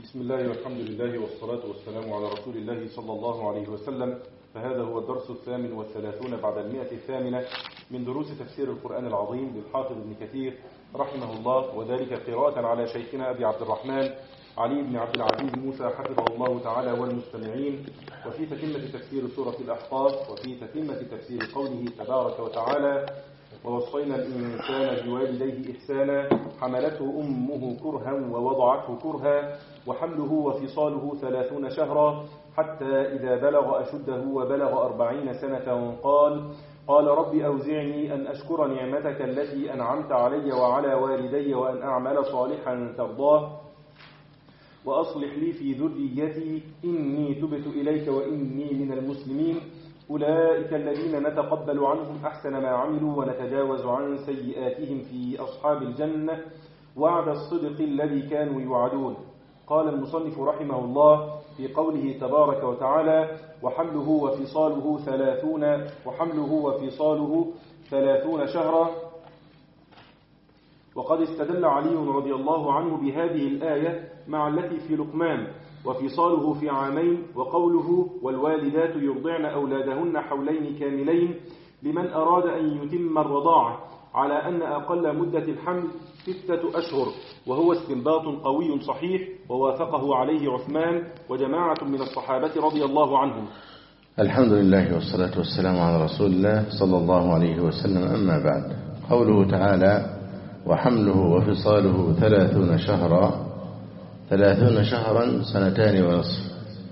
بسم الله والحمد لله والصلاة والسلام على رسول الله صلى الله عليه وسلم. فهذا هو الدرس 38 بعد 108 من دروس تفسير القرآن العظيم للحافظ ابن كثير رحمه الله، وذلك قراءة على شيخنا أبي عبد الرحمن علي بن عبد العزيز موسى حفظه الله تعالى والمستمعين، وفي تتمة تفسير سورة الأحقاف، وفي تتمة تفسير قوله تبارك وتعالى: ووصينا الإنسان بوالديه إحسانا حملته أمه كرها ووضعته كرها وحمله وفصاله 30 شهرا حتى إذا بلغ أشده وبلغ 40 سنة قال رب أوزعني أن أشكر نعمتك التي أنعمت علي وعلى والدي وأن أعمل صالحا ترضاه وأصلح لي في ذريتي إني تبت إليك وإني من المسلمين. أولئك الذين نتقبل عنهم أحسن ما عملوا ونتجاوز عن سيئاتهم في أصحاب الجنة وعد الصدق الذي كانوا يوعدون. قال المصنف رحمه الله في قوله تبارك وتعالى: وحمله وفصاله 30 شهرا. وقد استدل علي رضي الله عنه بهذه الآية مع التي في لقمان: وفصاله في عامين، وقوله: والوالدات يرضعن أولادهن حولين كاملين، لمن أراد أن يتم الرضاعة، على أن أقل مدة الحمل 6 أشهر، وهو استنباط قوي صحيح ووافقه عليه عثمان وجماعة من الصحابة رضي الله عنهم. الحمد لله والصلاة والسلام على رسول الله صلى الله عليه وسلم. أما بعد، قوله تعالى: وحمله وفصاله 30 شهرا. 30 شهرا 2.5 سنين،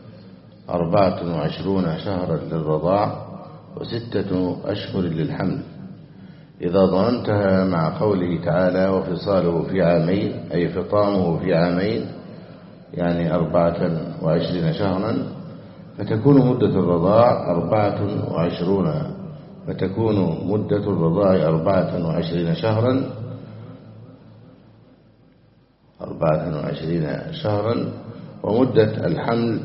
24 شهرا للرضاع، و6 أشهر للحمل. إذا ضمنتها مع قوله تعالى: وفصاله في عامين، أي فطامه في عامين، يعني 24 شهرا، فتكون مدة الرضاع 24 شهرا، 24 شهرا، ومدة الحمل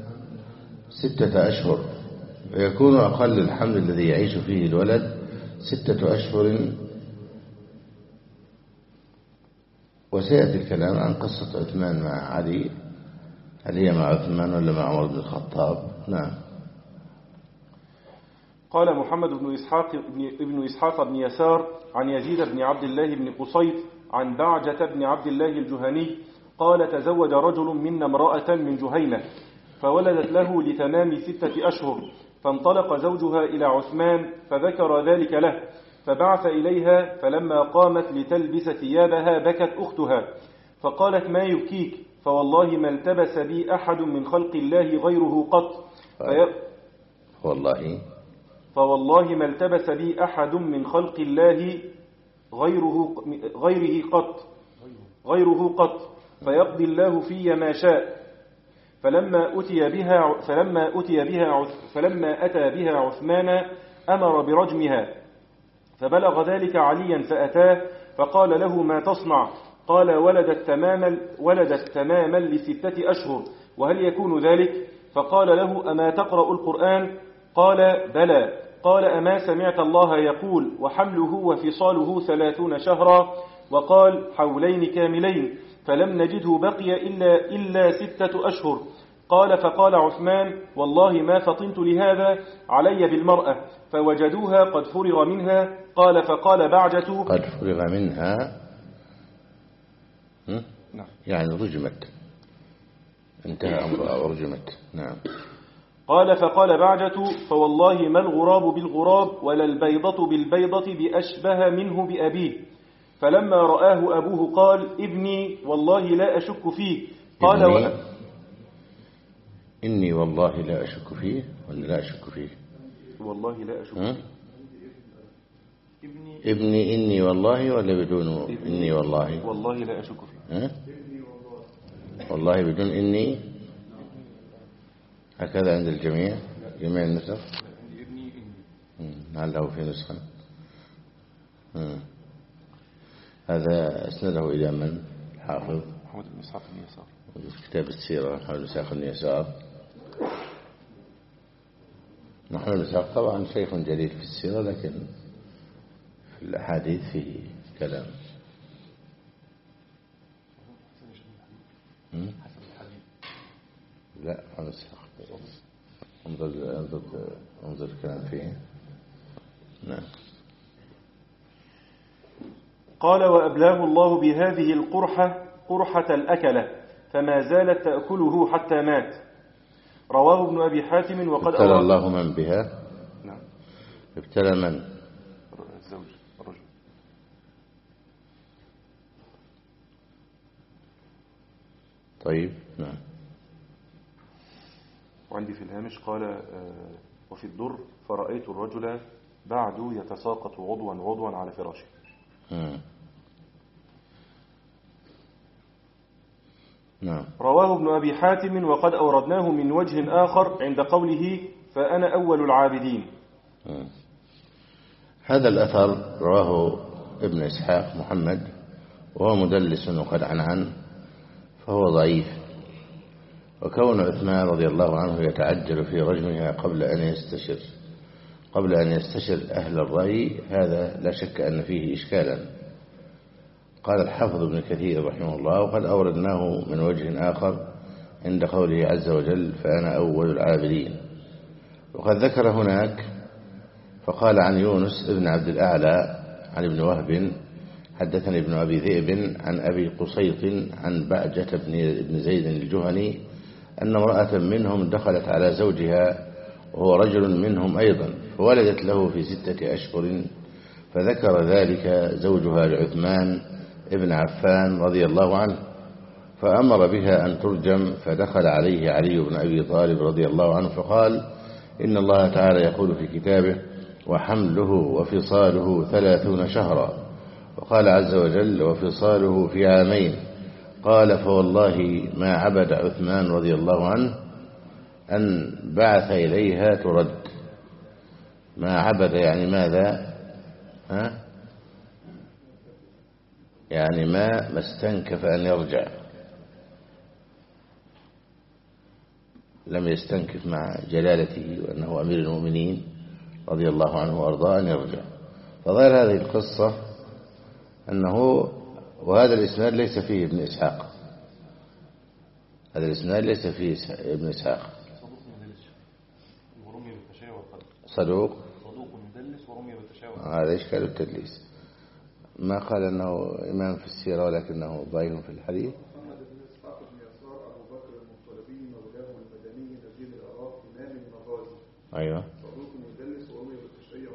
6 أشهر، فيكون أقل الحمل الذي يعيش فيه الولد 6 أشهر. وسيأتي الكلام عن قصة عثمان مع علي، هل هي مع عثمان ولا مع عمر بن الخطاب؟ نعم. قال محمد بن إسحاق بن يسار عن يزيد بن عبد الله بن قصيط عن بعجة بن عبد الله الجهني قال: تزوج رجل منا امرأة من جهينة فولدت له لتمام 6 أشهر، فانطلق زوجها إلى عثمان فذكر ذلك له، فبعث إليها، فلما قامت لتلبس ثيابها بكت أختها فقالت: ما يبكيك؟ فوالله ما التبس بي أحد من خلق الله غيره قط. فوالله ما التبس بي أحد من خلق الله غيره قط فيقضي الله في ما شاء. فلما أتى بها عثمان أمر برجمها، فبلغ ذلك عليا فأتاه فقال له: ما تصنع؟ قال: ولدت تماما ل6 أشهر، وهل يكون ذلك؟ فقال له: أما تقرأ القرآن؟ قال: بلى. قال: أما سمعت الله يقول: وحمله وفصاله 30 شهرا، وقال: حولين كاملين، فلم نجده بقي إلا 6 أشهر. قال: فقال عثمان: والله ما فطنت لهذا علي بالمرأة، فوجدوها قد فرغ منها. قال: فقال بعجة: قد فرغ منها، يعني رجمت، انتهى أمرها ورجمت. نعم. قال: فقال بعجة: فوالله ما الغراب بالغراب ولا البيضة بالبيضة بأشبه منه بأبيه. فلما رآه أبوه قال: ابني والله لا أشك فيه. قال: إني والله لا أشك فيه ولا لا أشك فيه؟ والله لا أشك فيه. ابني إني والله ولا بدون إني والله؟ والله لا أشك فيه. والله بدون إني، هكذا عند الجميع، جميع النسخ. لعله في نسخة. هذا أسنده إلى من؟ الحافظ محمد بن إسحاق بن يسار في كتاب السيرة. محمد بن إسحاق بن يسار، محمد بن إسحاق طبعا شيخ جليل في السيرة، لكن في الأحاديث فيه كلام. لا أنسخ. انظر كلام فيه. نعم. قال وأبلاه الله بهذه القرحة قرحة الأكلة فما زالت تأكله حتى مات. رواه ابن أبي حاتم وقد ابتلى الله من بها. نعم. ابتلى من؟ الزوج الرجل. طيب. نعم. وعندي في الهامش قال وفي الدر فرأيت الرجل بعد يتساقط عضوا على فراشه. نعم. رواه ابن أبي حاتم وقد أوردناه من وجه آخر عند قوله فأنا أول العابدين. هذا الأثر رواه ابن إسحاق محمد وهو مدلس وقد عن فهو ضعيف. وكون عثمان رضي الله عنه يتعجل في رجمها قبل أن يستشر أهل الرأي هذا لا شك أن فيه إشكالا. قال الحافظ ابن كثير رحمه الله وقد أوردناه من وجه آخر عند قوله عز وجل فأنا أول العابدين. وقد ذكر هناك فقال عن يونس ابن عبد الأعلى عن ابن وهب حدثني ابن أبي ذئب عن أبي قصيط عن بعجة بن زيد الجهني أن امرأة منهم دخلت على زوجها وهو رجل منهم أيضا فولدت له في 6 أشهر فذكر ذلك زوجها لعثمان ابن عفان رضي الله عنه فأمر بها أن ترجم فدخل عليه علي بن أبي طالب رضي الله عنه فقال إن الله تعالى يقول في كتابه وحمله وفصاله 30 شهرا وقال عز وجل وفصاله في 2 عام. قال فوالله ما عبد عثمان رضي الله عنه أن بعث إليها ترد. ما عبد يعني ماذا؟ يعني ما استنكف أن يرجع، لم يستنكف مع جلالته وأنه أمير المؤمنين رضي الله عنه وأرضاه أن يرجع. فظاهر هذه القصة أنه وهذا الإسناد ليس فيه ابن إسحاق، هذا الإسناد ليس فيه ابن إسحاق. صدوق مدلس ورمي بالتشاؤم. هذا إشكال التدليس. ما قال أنه إمام في السيرة ولكنه ضعيف في الحديث. محمد بن إسحاق بن يسار أبو بكر المطلبي مولاه المدني نزيل العراق إمام المغازي. أيوه. صدوق مدلس ورمي بالتشيع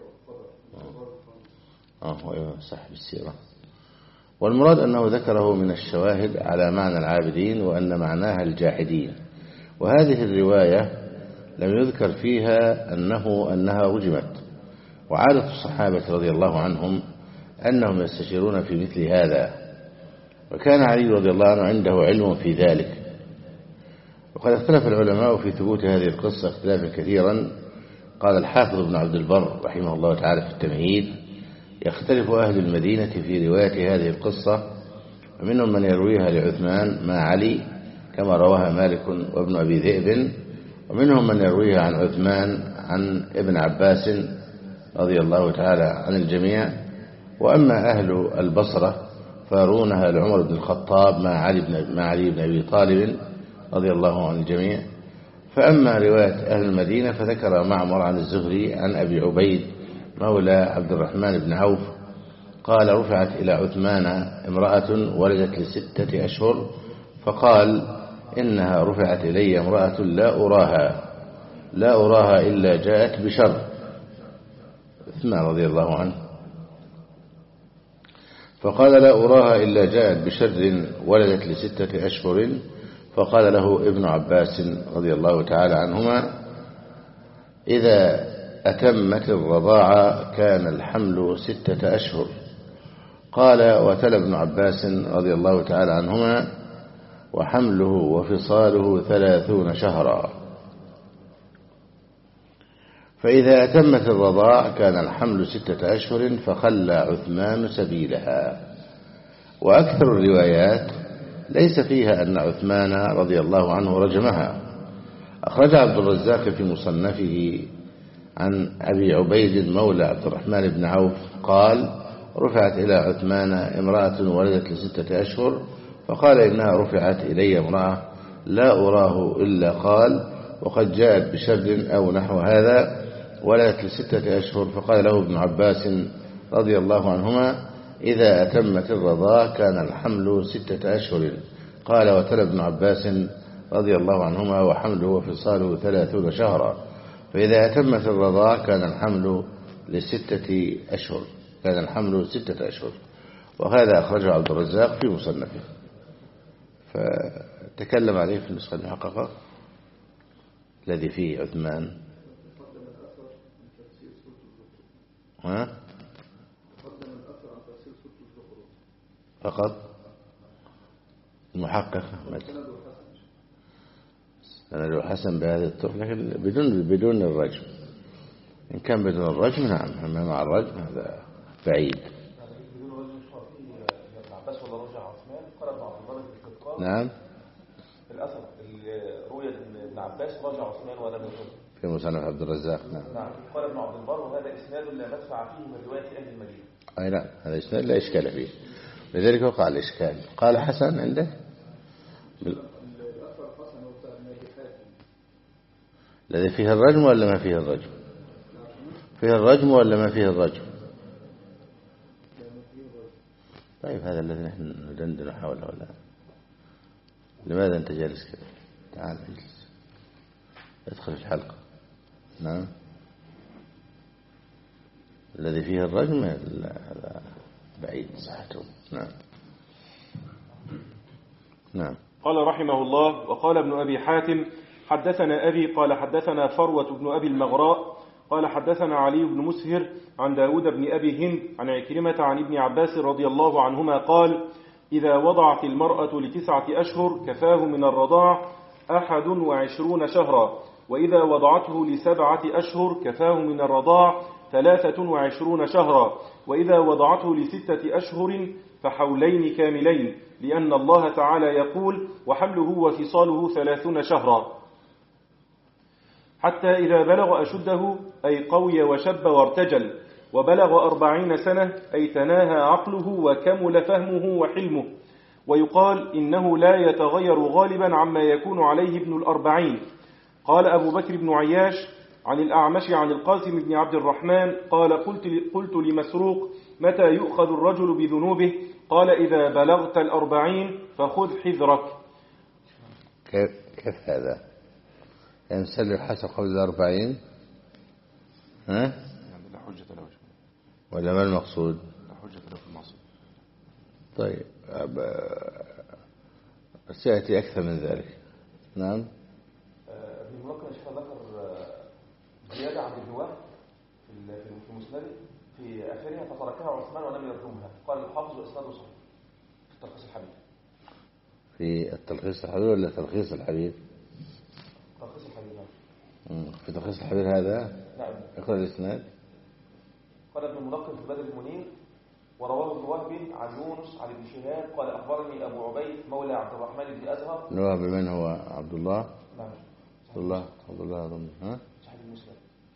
والقدر. أيوه صح بالسيرة. والمراد أنه ذكره من الشواهد على معنى العابدين وأن معناها الجاحدين. وهذه الرواية لم يذكر فيها أنها رجمت. وعادة الصحابة رضي الله عنهم أنهم يستشيرون في مثل هذا وكان علي رضي الله عنه عنده علم في ذلك. وقد اختلف العلماء في ثبوت هذه القصة اختلافا كثيرا. قال الحافظ ابن عبد البر رحمه الله تعالى في التمهيد يختلف أهل المدينة في رواية هذه القصة ومنهم من يرويها لعثمان مع علي كما رواها مالك وابن أبي ذئب ومنهم من يرويها عن عثمان عن ابن عباس رضي الله تعالى عن الجميع. وأما أهل البصرة فيرونها لعمر بن الخطاب مع علي بن أبي طالب رضي الله عن الجميع. فأما رواية أهل المدينة فذكر معمر عن الزهري عن أبي عبيد مولى عبد الرحمن بن عوف قال رفعت إلى عثمان امرأة ولدت ل6 أشهر فقال إنها رفعت إلي امرأة لا أراها إلا جاءت بشر. عثمان رضي الله عنه فقال لا أراها إلا جاءت بشر ولدت ل6 أشهر فقال له ابن عباس رضي الله تعالى عنهما إذا أتمت الرضاعة كان الحمل 6 أشهر. قال وتلا ابن عباس رضي الله تعالى عنهما وحمله وفصاله 30 شهرا. فإذا أتمت الرضاع كان الحمل 6 أشهر فخلى عثمان سبيلها. وأكثر الروايات ليس فيها أن عثمان رضي الله عنه رجمها. أخرج عبد الرزاق في مصنفه عن أبي عبيد مولى عبد الرحمن بن عوف قال رفعت إلى عثمان امرأة ولدت ل6 أشهر فقال إنها رفعت إلي امرأة لا أراه إلا قال وقد جاءت بشر أو نحو هذا ولدت ل6 أشهر. فقال له ابن عباس رضي الله عنهما إذا أتمت الرضاع كان الحمل 6 أشهر. قال وتلا ابن عباس رضي الله عنهما وحمله وفصاله 30 شهرا. فإذا أتمت الرضاع كان الحمل ل6 أشهر، كان الحمل 6 أشهر. وهذا أخرجه عبد الرزاق في مصنفه، فتكلم عليه في النسخة المحققة الذي فيه عثمان. فقط المحقق سنده حسن بهذه الطرق، لكن بدون الرجم. إن كان بدون الرجم نعم، أما مع الرجم هذا بعيد. نعم في الأثر روي ابن عباس رجع عثمان ولم يرجم في مصنف عبد الرزاق. نعم قال ابن عبد البر وهذا إسناد لا مدفع فيه من رواية أهل المدينة. أي نعم هذا إسناد لا إشكال فيه، لذلك وقع الإشكال. قال حسن عنده الذي فيه الرجم ولا ما فيه الرجم؟ فيه الرجم ولا ما فيه الرجم؟ طيب هذا الذي نحن ندندن حوله الآن. لماذا أنت جالس كذا؟ تعال اجلس، ادخل الحلقة. نعم الذي فيه الرجم هذا بعيد صحته. نعم نعم. قال رحمه الله وقال ابن أبي حاتم حدثنا أبي قال حدثنا فروة بن أبي المغراء قال حدثنا علي بن مسهر عن داود بن أبي هند عن عكرمة عن ابن عباس رضي الله عنهما قال إذا وضعت المرأة ل9 أشهر كفاه من الرضاع 21 شهرا، وإذا وضعته ل7 أشهر كفاه من الرضاع 23 شهرا، وإذا وضعته ل6 أشهر فحولين كاملين، لأن الله تعالى يقول وحمله وفصاله 30 شهرا، حتى إذا بلغ أشده أي قوي وشب وارتجل وبلغ 40 سنة أي تناهى عقله وكمل فهمه وحلمه. ويقال إنه لا يتغير غالبا عما يكون عليه ابن 40. قال أبو بكر بن عياش عن الأعمش عن القاسم بن عبد الرحمن قال قلت لمسروق متى يؤخذ الرجل بذنوبه؟ قال إذا بلغت 40 فخذ حذرك. كيف هذا؟ ينسل حسب قبل 40 ها؟ لا حجة له ولا ما المقصود؟ لا حجة له في المقصود. طيب سيأتي أكثر من ذلك. نعم. ابن الملقن ذكر زيادة عن ابن وهب في مسنده في آخرها فتركها عثمان ولم يرجمها. قال الحافظ وإسناده صحيح في التلخيص الحبيب. في التلخيص الحبيب ولا تلخيص الحبيب؟ تلخيص الحبيب. في تلخيص الحبيب هذا. نعم. اقرأ الإسناد. قال ابن الملقن في بدر المنير ورواه ابن وهب عن يونس عن ابن شهاب قال أخبرني أبو عبيد مولى عبد الرحمن بن أزهر. ابن وهب من هو؟ عبد الله. نعم. عبد الله أظن. ها؟ صحيح المسلم.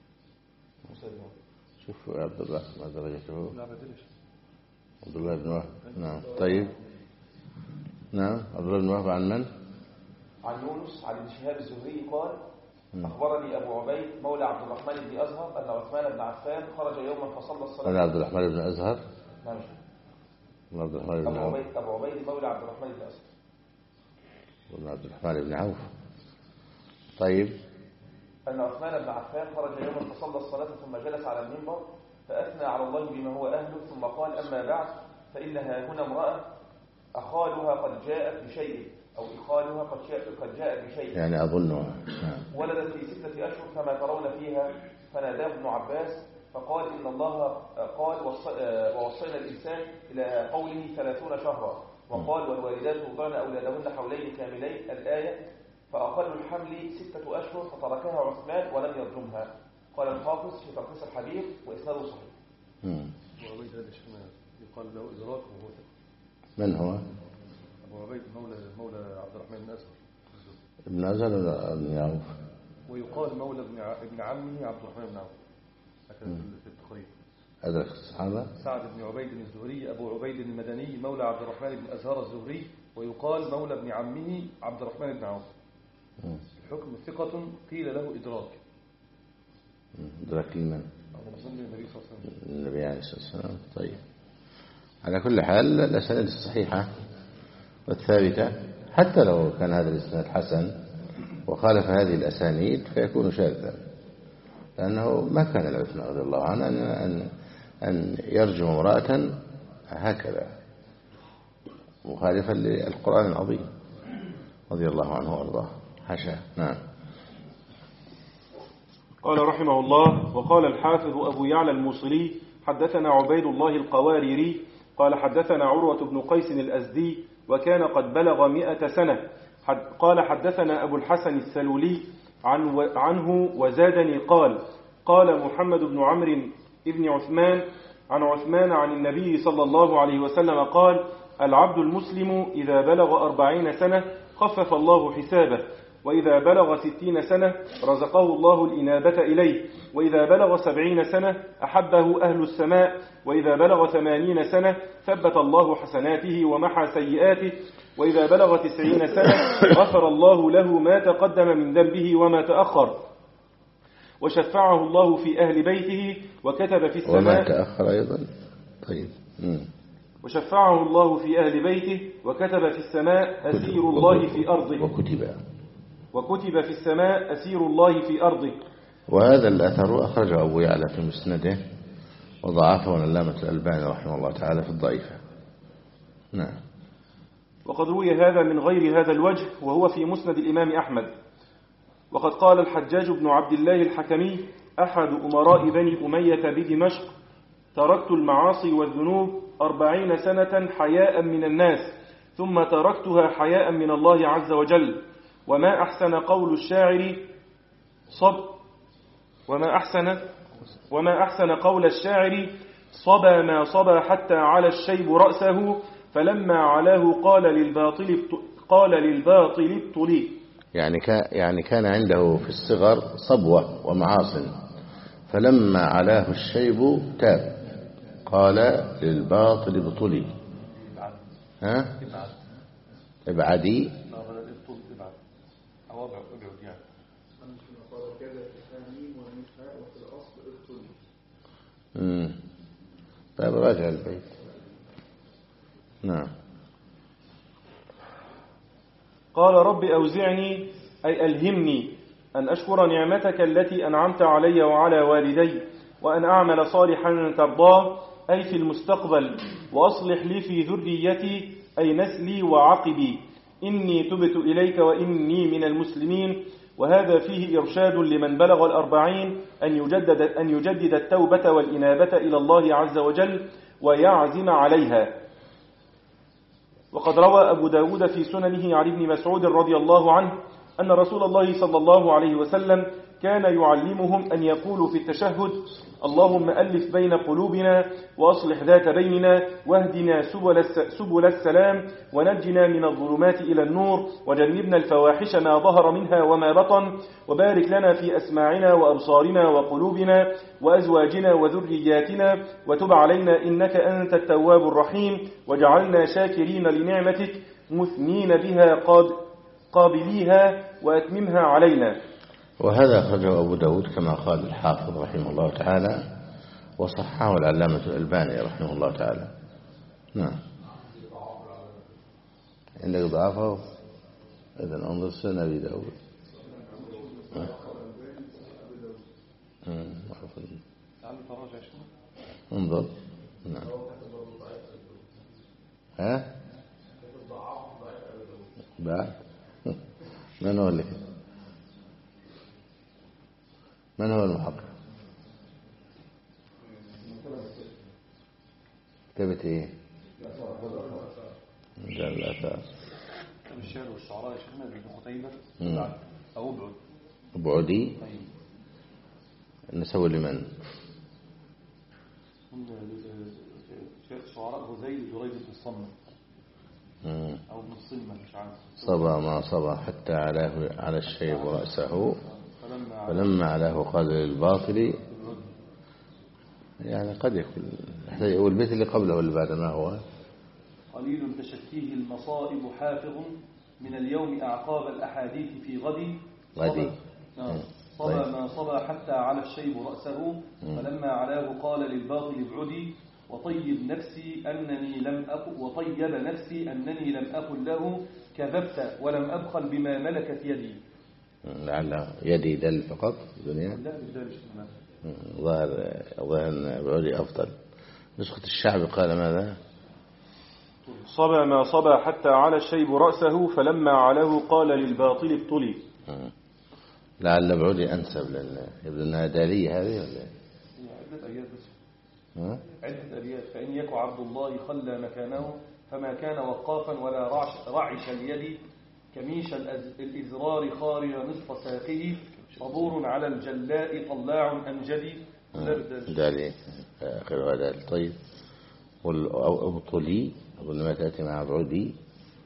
شوف عبد الله ما درجته؟ لا بدرش. عبد الله بن وهب. نعم. طيب. نعم. عبد الله بن وهب عن من؟ عن يونس عن ابن شهاب الزهري قال أخبرني أبو عبيد مولى عبد الرحمن بن أزهر أن عثمان بن عفان خرج يوما فصلى الصلاة. أنا عبد الرحمن بن أزهر. نعم. عبد الرحمن بن عوف. أبو عبيد مولى عبد الرحمن بن أزهر. وابن عبد الرحمن بن عوف. طيب. أن عثمان بن عفان خرج يوما فصلى الصلاة ثم جلس على المنبر فأثنى على الله بما هو أهله ثم قال أما بعد فإنها هنا امرأة أخالها قد جاءت بشيء أو إخالها قد جاءت بشيء يعني أظنها ولدت في 6 أشهر كما ترون فيها. فناداه ابن عباس فقال إن الله قال ووصينا الإنسان إلى قوله 30 شهرا وقال والوالدات يرضعن أولادهن حولين كاملين الآية فأقل الحمل 6 أشهر فتركها عثمان ولم يرجمها. قال الحافظ في تلخيص الحبيب وإسناده صحيح. أبو عبيد هذا الشيخ يقال له إدراك وهو من هو؟ أبو عبيد مولى عبد الرحمن بن أزهر. ابن أزهر ولا ابن عوف؟ ويقال مولى ابن عمه عبد الرحمن بن عوف. هكذا في التقريب. أدرك الصحابة. سعد بن عبيد الزهري أبو عبيد المدني مولى عبد الرحمن بن أزهر الزهري، ويقال مولى ابن عمه عبد الرحمن بن عوف. الحكم ثقة قيل له إدراك. إدراك لمن؟ النبي صلى الله عليه وسلم. النبي عليه الصلاة والسلام. طيب، على كل حال الأسانيد الصحيحة والثابتة حتى لو كان هذا الإسناد حسن وخالف هذه الأسانيد فيكون شاذا، لأنه ما كان لعثمان رضي الله عنه أن يرجم امرأة هكذا مخالفا للقرآن العظيم رضي الله عنه وارضاه، حاشا. نعم. قال رحمه الله: وقال الحافظ أبو يعلى الموصلي حدثنا عبيد الله القواريري قال حدثنا عروة بن قيس الأزدي وكان قد بلغ 100 سنة. قال حدثنا أبو الحسن السلولي عنه وزادني قال محمد بن عمرو بن عثمان عن عثمان عن النبي صلى الله عليه وسلم قال: العبد المسلم إذا بلغ 40 سنة خفف الله حسابه، وإذا بلغ 60 سنة رزقه الله الإنابة إليه، وإذا بلغ 70 سنة أحبه أهل السماء، وإذا بلغ 80 سنة ثبت الله حسناته ومحى سيئاته، وإذا بلغ 90 سنة غفر الله له ما تقدم من ذنبه وما تأخر، وشفعه الله في أهل بيته وكتب في السماء وما تأخر أيضا. طيب. وشفعه الله في أهل بيته وكتب في السماء أسير الله في أرضه، وكتب في السماء أسير الله في أرضه. وهذا الأثر أخرجه أبو يعلى في مسنده وضعفه العلامة الألباني رحمه الله تعالى في الضعيفة. نعم. وقد روي هذا من غير هذا الوجه وهو في مسند الإمام أحمد. وقد قال الحجاج بن عبد الله الحكمي أحد أمراء بني أمية بدمشق: تركت المعاصي والذنوب 40 سنة حياء من الناس، ثم تركتها حياء من الله عز وجل. وما أحسن قول الشاعر وما أحسن قول الشاعر صبا ما صبا حتى على الشيب رأسه، فلما علاه قال للباطل ابطلي. يعني كان عنده في الصغر صبوة ومعاصٍ، فلما علاه الشيب تاب قال للباطل ابطلي. ابعدي. طيب راجع البيت. نعم. قال: رب أوزعني أي ألهمني أن أشكر نعمتك التي أنعمت علي وعلى والدي، وأن أعمل صالحا ترضاه أي في المستقبل، وأصلح لي في ذريتي أي نسلي وعقبي، إني تبت إليك وإني من المسلمين. وهذا فيه إرشاد لمن بلغ 40 أن يجدد التوبة والإنابة إلى الله عز وجل ويعزم عليها. وقد روى أبو داود في سننه عن ابن مسعود رضي الله عنه أن رسول الله صلى الله عليه وسلم كان يعلمهم أن يقولوا في التشهد: اللهم ألف بين قلوبنا وأصلح ذات بيننا واهدنا سبل السلام ونجنا من الظلمات إلى النور وجنبنا الفواحش ما ظهر منها وما بطن، وبارك لنا في أسماعنا وأبصارنا وقلوبنا وأزواجنا وذرياتنا، وتب علينا إنك أنت التواب الرحيم، وجعلنا شاكرين لنعمتك مثنين بها قابليها وأتممها علينا. وهذا أخرجه أبو داود كما قال الحافظ رحمه الله تعالى، وصححه العلامة الألباني رحمه الله تعالى. نعم. عندك ضعفه؟ إذن انظر سنة أبي داود. انظر. نعم. بعد من هو اللي من هو المحقق؟ كتبت ايه؟ جل الآثار. الشعر والشعراء شيخنا ابن قتيبة أو أبعدي. نسوي لمن؟ شعراء غزيل جريج بن الصمة أو ابن الصمة مش عارف. صبا ما صبا حتى على الشيب رأسه، فلما علاه قال للباطل يعني قد يكون والبيت اللي قبله واللي بعد ما هو قليل تشتيه المصائب حافظ من اليوم أعقاب الأحاديث في غد غدي. صبى ما صبى حتى على الشيب رأسه فلما علاه قال للباطل ابعدي وطيب نفسي أنني لم أقل له كذبت ولم أبخل بما ملكت يدي. لعل يدي دل فقط الدنيا. لا بالدل. ظاهر أن ابعدي أفضل. نسخة الشعب قال ماذا؟ صبى ما صبى حتى على الشيب رأسه فلما علاه قال للباطل ابطلي. لعل ابعدي أنسب لأن يبدو أنها دالية هذه ولا عدة أبيات بس. عدة أبيات فإن يك عبد الله خلى مكانه فما كان وقافا ولا رعش اليد كميش الإزرار خارج نصف ساقه صبور على الجلاء طلاع أمجدي. دالي آخر دال. طيب أو ابطلي أظن ما تأتي مع ابعدي.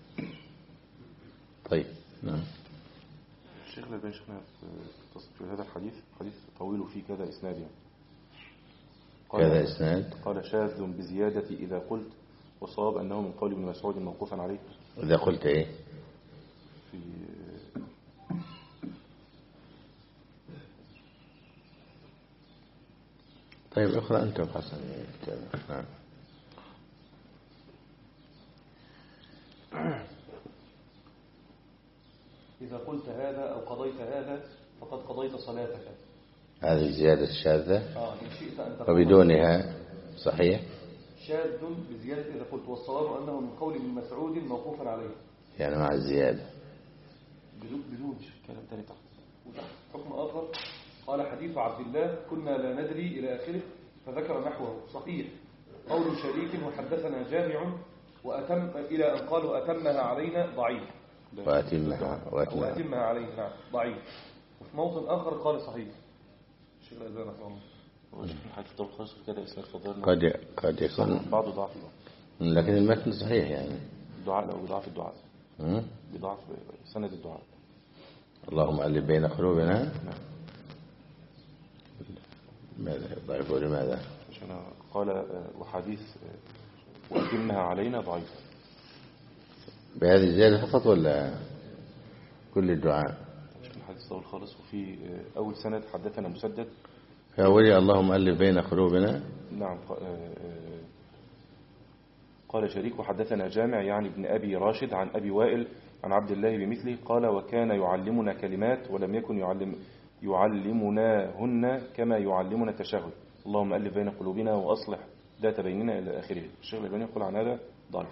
طيب نعم. الشيخ الألباني شيخنا في هذا الحديث حديث طويل فيه كذا إسناد يعني. كذا إسناد. قال شاذ بزيادة إذا قلت وصواب أنه من قول ابن مسعود موقوفا عليه. إذا قلت إيه؟ في طيب اقرأ أنت حسن. نعم. إذا قلت هذا أو قضيت هذا فقد قضيت صلاتك. هذه زيادة الشاذة. إن شئت أن وبدونها صحيح. شاذ بزيادة إذا قلت والصواب أنه من قول ابن مسعود موقوفا عليه. يعني مع الزيادة. بدون كلام ثاني تحت. حكم آخر قال حديث عبد الله كنا لا ندري إلى آخره فذكر نحوه صحيح. قول شريك وحدثنا جامع وأتم إلى أن قالوا أتمها علينا ضعيف. وأتمها علينا نعم ضعيف. وفي موطن آخر قال صحيح. الشيخ الألباني رحمه الله. حديث طول خالص كده إسناد فضل. قد يكون بعضه ضعف. لكن المتن صحيح يعني. الدعاء لو بضعف الدعاء. بضعف سند الدعاء. اللهم ألف بين قلوبنا. نعم. ماذا ضعيف ولماذا؟ عشان قال وحديث وأتمها علينا ضعيف. بهذه الزيادة فقط ولا كل الدعاء؟ الحديث طول خالص. وفي أول سند حدثنا مسدد. في أولي اللهم ألف بين قلوبنا. نعم. قال شريك وحدثنا جامع يعني ابن أبي راشد عن أبي وائل عن عبد الله بمثله قال وكان يعلمنا كلمات ولم يكن يعلمناهن كما يعلمنا التشهد. اللهم ألف بين قلوبنا وأصلح ذات بيننا إلى آخره. الشيخ الألباني يقول عن هذا ضعيف.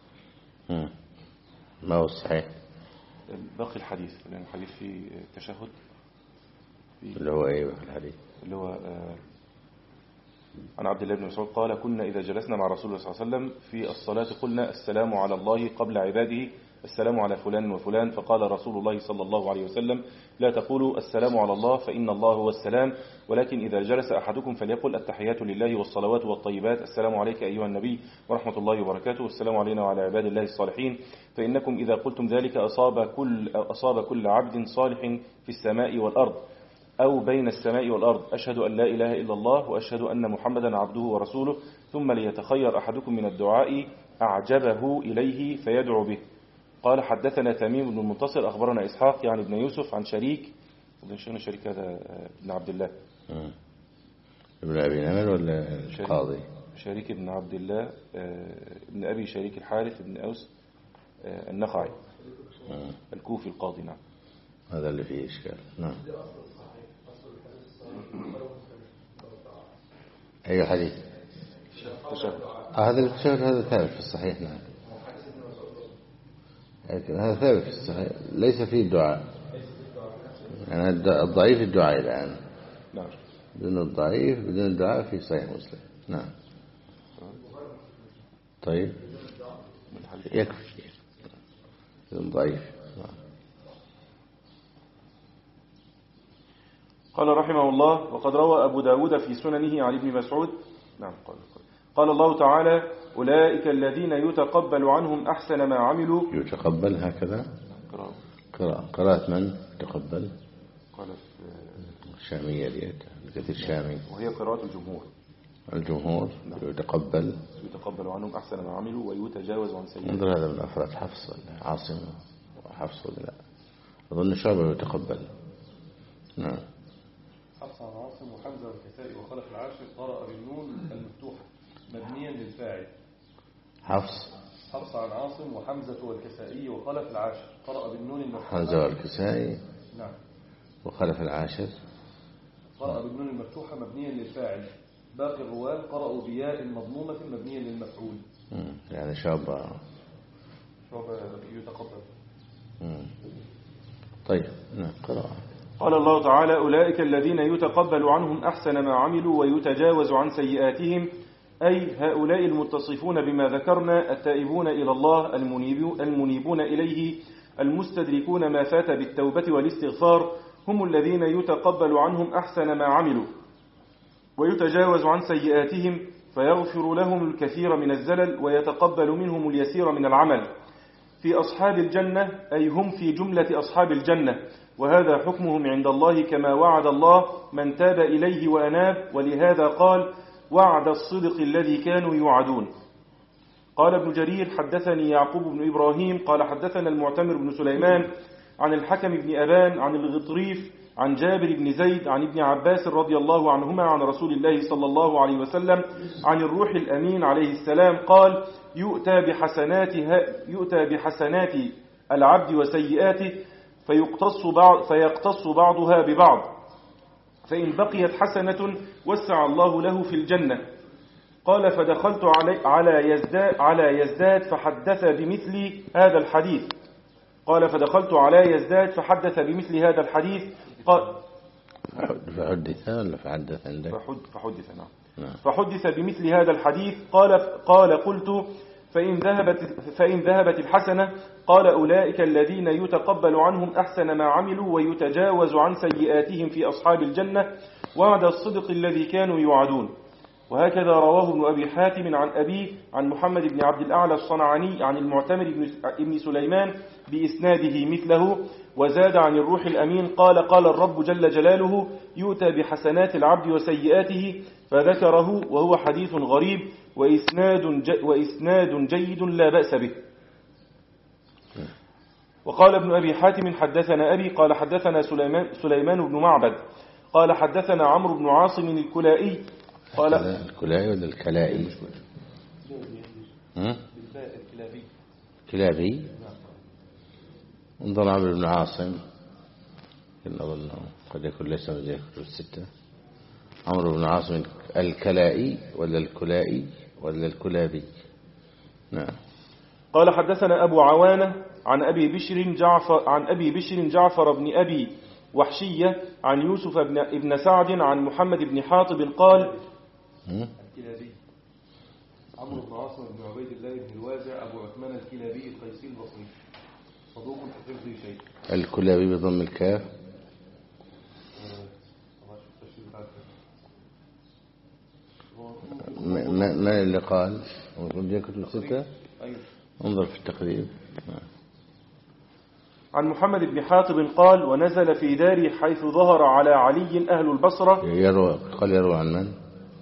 ما هو الصحيح؟ باقي الحديث لأن الحديث فيه تشهد اللي هو ايه باقي الحديث اللي هو عن عبد الله بن مسعود قال كنا إذا جلسنا مع رسول الله صلى الله عليه وسلم في الصلاة قلنا السلام على الله قبل عباده السلام على فلان وفلان فقال رسول الله صلى الله عليه وسلم لا تقولوا السلام على الله فإن الله هو السلام ولكن إذا جلس أحدكم فليقل التحيات لله والصلوات والطيبات السلام عليك أيها النبي ورحمة الله وبركاته والسلام علينا وعلى عباد الله الصالحين فإنكم إذا قلتم ذلك أصاب كل عبد صالح في السماء والأرض أو بين السماء والأرض أشهد أن لا إله إلا الله وأشهد أن محمدا عبده ورسوله ثم ليتخير أحدكم من الدعاء أعجبه إليه فيدعو به. قال حدثنا تميم بن المنتصر أخبرنا إسحاق يعني ابن يوسف عن شريك وبن شريك هذا ابن عبد الله ابن أبي نمر ولا القاضي شريك ابن عبد الله ابن أبي شريك الحارث ابن أوس النخعي الكوفي القاضي. نعم هذا اللي فيه إشكال. نعم أي حديث تشهد هذا التشهد هذا ثابت في الصحيح. نعم لكن هذا ثابت في الصحيح ليس فيه الدعاء يعني الضعيف الدعاء الآن. نعم بدون الضعيف بدون الدعاء في صحيح مسلم. نعم طيب يكفي بدون ضعيف. قال رحمه الله وقد روى أبو داود في سننه عن ابن مسعود. نعم قال الله تعالى أولئك الذين يتقبل عنهم أحسن ما عملوا. يتقبل هكذا قراءة من تقبل قال الشامية ديت الشامي وهي قراءة الجمهور. الجمهور يتقبل عنهم أحسن ما عملوا ويتجاوز عن سيئاتهم. انظر هذا من أفراد حفص ولا عاصم وحفص ولا لا؟ أظن شعبة يتقبل. نعم. حفص عن عاصم وحمزة والكسائي وخلف العاشر قرأ بالنون المفتوحة مبنيا للفاعل. حفص عن عاصم وحمزة والكسائي وخلف العاشر قرأ بالنون المفتوحة. حمزة والكسائي نعم. وخلف العاشر قرأ بالنون المفتوحة مبنيا للفاعل. باقي الرواة قرأوا بياء مضمومة مبنيا للمفعول. يعني شعبة يتقبل. طيب نعم قرأ. قال الله تعالى: أولئك الذين يتقبل عنهم أحسن ما عملوا ويتجاوز عن سيئاتهم، أي هؤلاء المتصفون بما ذكرنا، التائبون إلى الله، المنيبون إليه، المستدركون ما فات بالتوبة والاستغفار، هم الذين يتقبل عنهم أحسن ما عملوا ويتجاوز عن سيئاتهم، فيغفر لهم الكثير من الزلل ويتقبل منهم اليسير من العمل. في أصحاب الجنة، أي هم في جملة أصحاب الجنة، وهذا حكمهم عند الله كما وعد الله من تاب إليه وأناب، ولهذا قال: وعد الصدق الذي كانوا يوعدون. قال ابن جرير: حدثني يعقوب بن إبراهيم قال حدثنا المعتمر بن سليمان عن الحكم بن أبان عن الغطريف عن جابر بن زيد عن ابن عباس رضي الله عنهما عن رسول الله صلى الله عليه وسلم عن الروح الأمين عليه السلام قال: يؤتى بحسنات العبد وسيئاته فيقتص بعضها ببعض، فإن بقيت حسنة وسع الله له في الجنة. قال: فدخلت على يزداد فحدث بمثل هذا الحديث. قال: فحدث ولا فحدث عندك؟ فحدث نعم. فحدث بمثل هذا الحديث. قال قلت: فإن ذهبت الحسنة؟ قال: أولئك الذين يتقبل عنهم أحسن ما عملوا ويتجاوز عن سيئاتهم في أصحاب الجنة، وعد الصدق الذي كانوا يوعدون. وهكذا رواه ابن أبي حاتم عن أبيه عن محمد بن عبد الأعلى الصنعاني عن المعتمر بن سليمان بإسناده مثله، وزاد عن الروح الأمين قال الرب جل جلاله: يؤتى بحسنات العبد وسيئاته، فذكره، وهو حديث غريب وإسناد جيد لا بأس به. وقال ابن أبي حاتم: حدثنا أبي قال حدثنا سليمان بن معبد قال حدثنا عمرو بن عاصم الكلائي قال الكلائي ولا الكلائي؟ كلابي. انظر عمرو بن عاصم، أظن قد يكون ليس من ذكر الستة. عمرو بن عاصم الكلائي ولا الكلائي ولا الكلابي؟ نعم. قال حدثنا أبو عوانة عن أبي بشر جعفر بن أبي وحشية عن يوسف بن سعد عن محمد بن حاطب قال: الكلابي عمرو بن عاصم بن عبيد الله بن الوازع أبو عثمان الكلابي القيسي البصري، صدوق في حفظه شيء. الكلابي بضم الكاف. ما اللي قال؟ كتب ستة. انظر في التقريب. عن محمد بن حاطب قال: ونزل في داري حيث ظهر على علي أهل البصرة. يروى عن من؟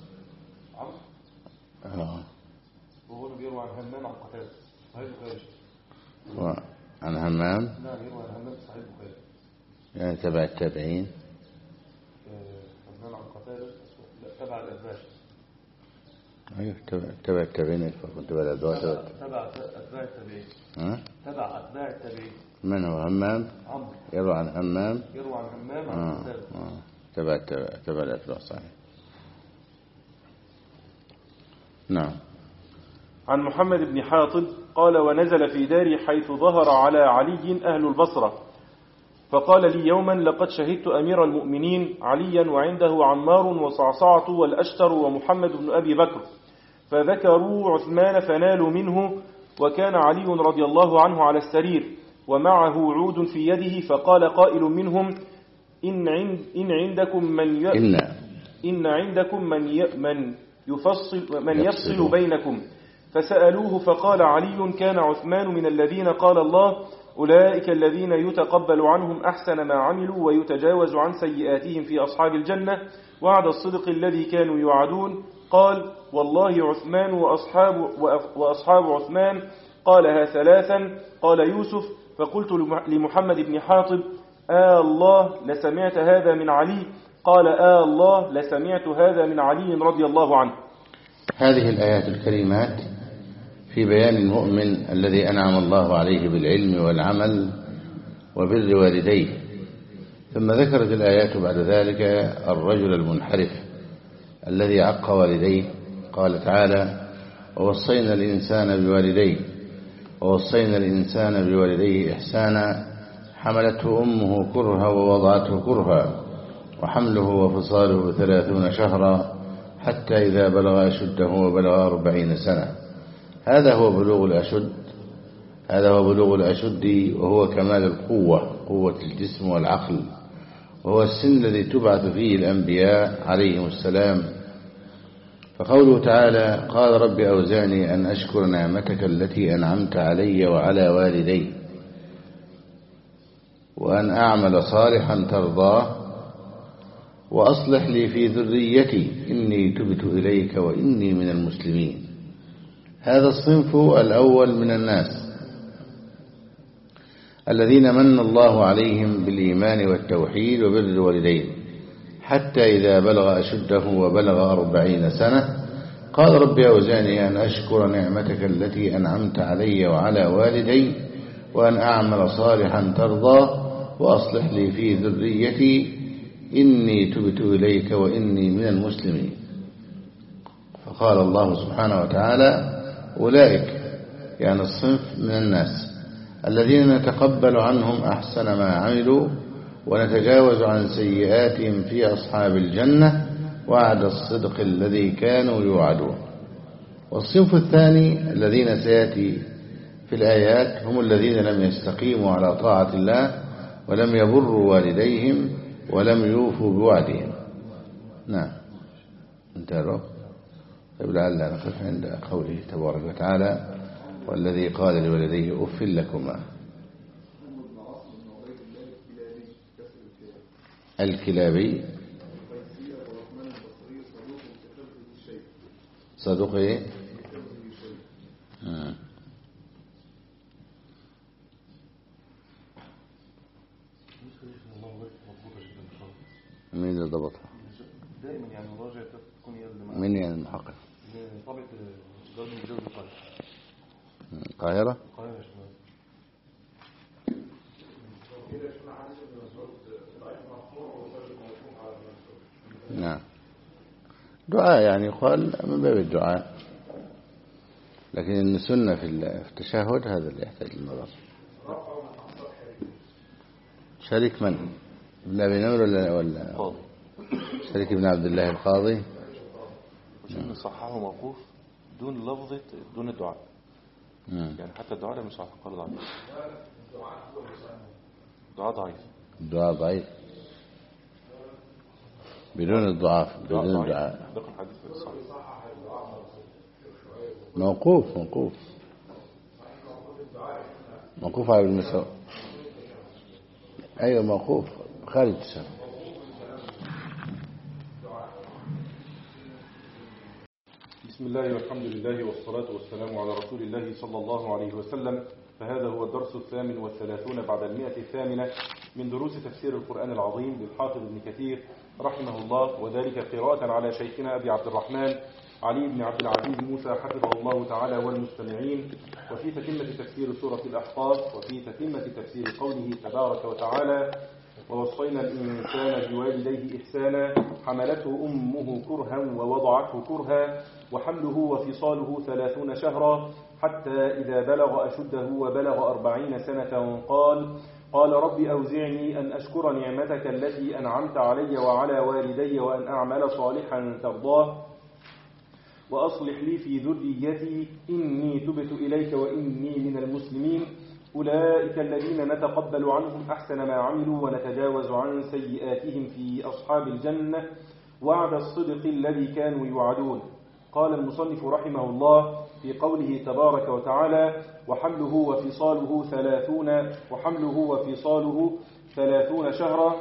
وهو بيروى عن همام عن قتادة صحيح البخاري. عن همام؟ نعم يروى عن همام صحيح البخاري. يعني تبع التابعين. همام عن قتادة تبع الأتباع. أيوه تبع التابعين. تبع الأتباع التابعين. تبع أتباع التابعين. من هو همام؟ عمرو. يروى عن همام عن قتادة. تبع الأتباع صحيح. نعم. عن محمد بن حاطب قال: ونزل في داري حيث ظهر على علي أهل البصرة، فقال لي يوما: لقد شهدت أمير المؤمنين عليا وعنده عمار وصعصعة والأشتر ومحمد بن أبي بكر، فذكروا عثمان فنالوا منه، وكان علي رضي الله عنه على السرير ومعه عود في يده، فقال قائل منهم: إن عندكم من يفصل بينكم. فسألوه فقال علي: كان عثمان من الذين قال الله: أولئك الذين يتقبل عنهم أحسن ما عملوا ويتجاوز عن سيئاتهم في أصحاب الجنة وعد الصدق الذي كانوا يوعدون. قال والله عثمان وأصحاب عثمان قالها ثلاثا. قال يوسف فقلت لمحمد بن حاطب الله لسمعت هذا من علي؟ قال الله لسمعت هذا من علي رضي الله عنه. هذه الآيات الكريمات في بيان المؤمن الذي أنعم الله عليه بالعلم والعمل وبر والديه. ثم ذكرت الآيات بعد ذلك الرجل المنحرف الذي عق والديه. قال تعالى ووصينا الإنسان بوالديه إحسانا حملته أمه كرها ووضعته كرها وحمله وفصاله 30 شهرا حتى إذا بلغ أشده وبلغ 40 سنة. هذا هو بلوغ الأشد وهو كمال القوة، قوة الجسم والعقل، وهو السن الذي تبعث فيه الأنبياء عليهم السلام. فقوله تعالى قال رب أوزعني أن أشكر نعمتك التي أنعمت علي وعلى والدي وأن أعمل صالحا ترضاه وأصلح لي في ذريتي إني تبت إليك وإني من المسلمين. هذا الصنف الأول من الناس الذين من الله عليهم بالإيمان والتوحيد وبر الوالدين حتى إذا بلغ أشده وبلغ 40 سنة قال رب أوزعني أن أشكر نعمتك التي أنعمت علي وعلى والدي وأن أعمل صالحا ترضاه وأصلح لي في ذريتي إني تبت إليك وإني من المسلمين. فقال الله سبحانه وتعالى أولئك يعني الصنف من الناس الذين نتقبل عنهم أحسن ما عملوا ونتجاوز عن سيئاتهم في أصحاب الجنة وعد الصدق الذي كانوا يوعدون. والصنف الثاني الذين سيأتي في الآيات هم الذين لم يستقيموا على طاعة الله ولم يبروا والديهم ولم يوفوا بوعدهم. نعم انتهى. طيب لعلنا نقف عند قوله تبارك وتعالى والذي قال لولديه أف لكما. الكلابي صدوق ايه؟ مين اللي ضبطها؟ دائما يعني مراجعة تكون هي مين يعني المحقق؟ طبعا جوز الجوز القاهرة. القاهرة يا شباب. نعم دعاء يعني يقال من باب الدعاء، لكن السنة في التشهد هذا اللي يحتاج للنظر. شريك من؟ ابن أبي نمر ولا شريك ابن عبد الله القاضي؟ عشان صححه موقوف دون لفظة دون الدعاء. يعني حتى الدعاء لا مش صحيح، قال ضعيف. الدعاء ضعيف بدون الضعاف بدون الدعاء. ده كان حديث صحيح موقوف على ابن مسعود. ايوه موقوف خارج السنة. بسم الله والحمد لله والصلاة والسلام على رسول الله صلى الله عليه وسلم. فهذا هو الدرس 38 بعد 108 من دروس تفسير القرآن العظيم للحافظ ابن كثير رحمه الله، وذلك قراءة على شيخنا أبي عبد الرحمن علي بن عبد العزيز موسى حفظه الله تعالى والمستمعين، وفي تتمة تفسير سورة الأحقاف، وفي تتمة تفسير قوله تبارك وتعالى ووصينا الإنسان بوالديه إحسانا حملته أمه كرها ووضعته كرها وحمله وفصاله 30 شهرا حتى إذا بلغ أشده وبلغ 40 سنة قال رب أوزعني أن أشكر نعمتك التي أنعمت علي وعلى والدي وأن أعمل صالحا ترضاه وأصلح لي في ذريتي إني تبت إليك وإني من المسلمين. أولئك الذين نتقبل عنهم أحسن ما عملوا ونتجاوز عن سيئاتهم في أصحاب الجنة وعد الصدق الذي كانوا يوعدون. قال المصنف رحمه الله في قوله تبارك وتعالى وحمله وفصاله 30 شهرا.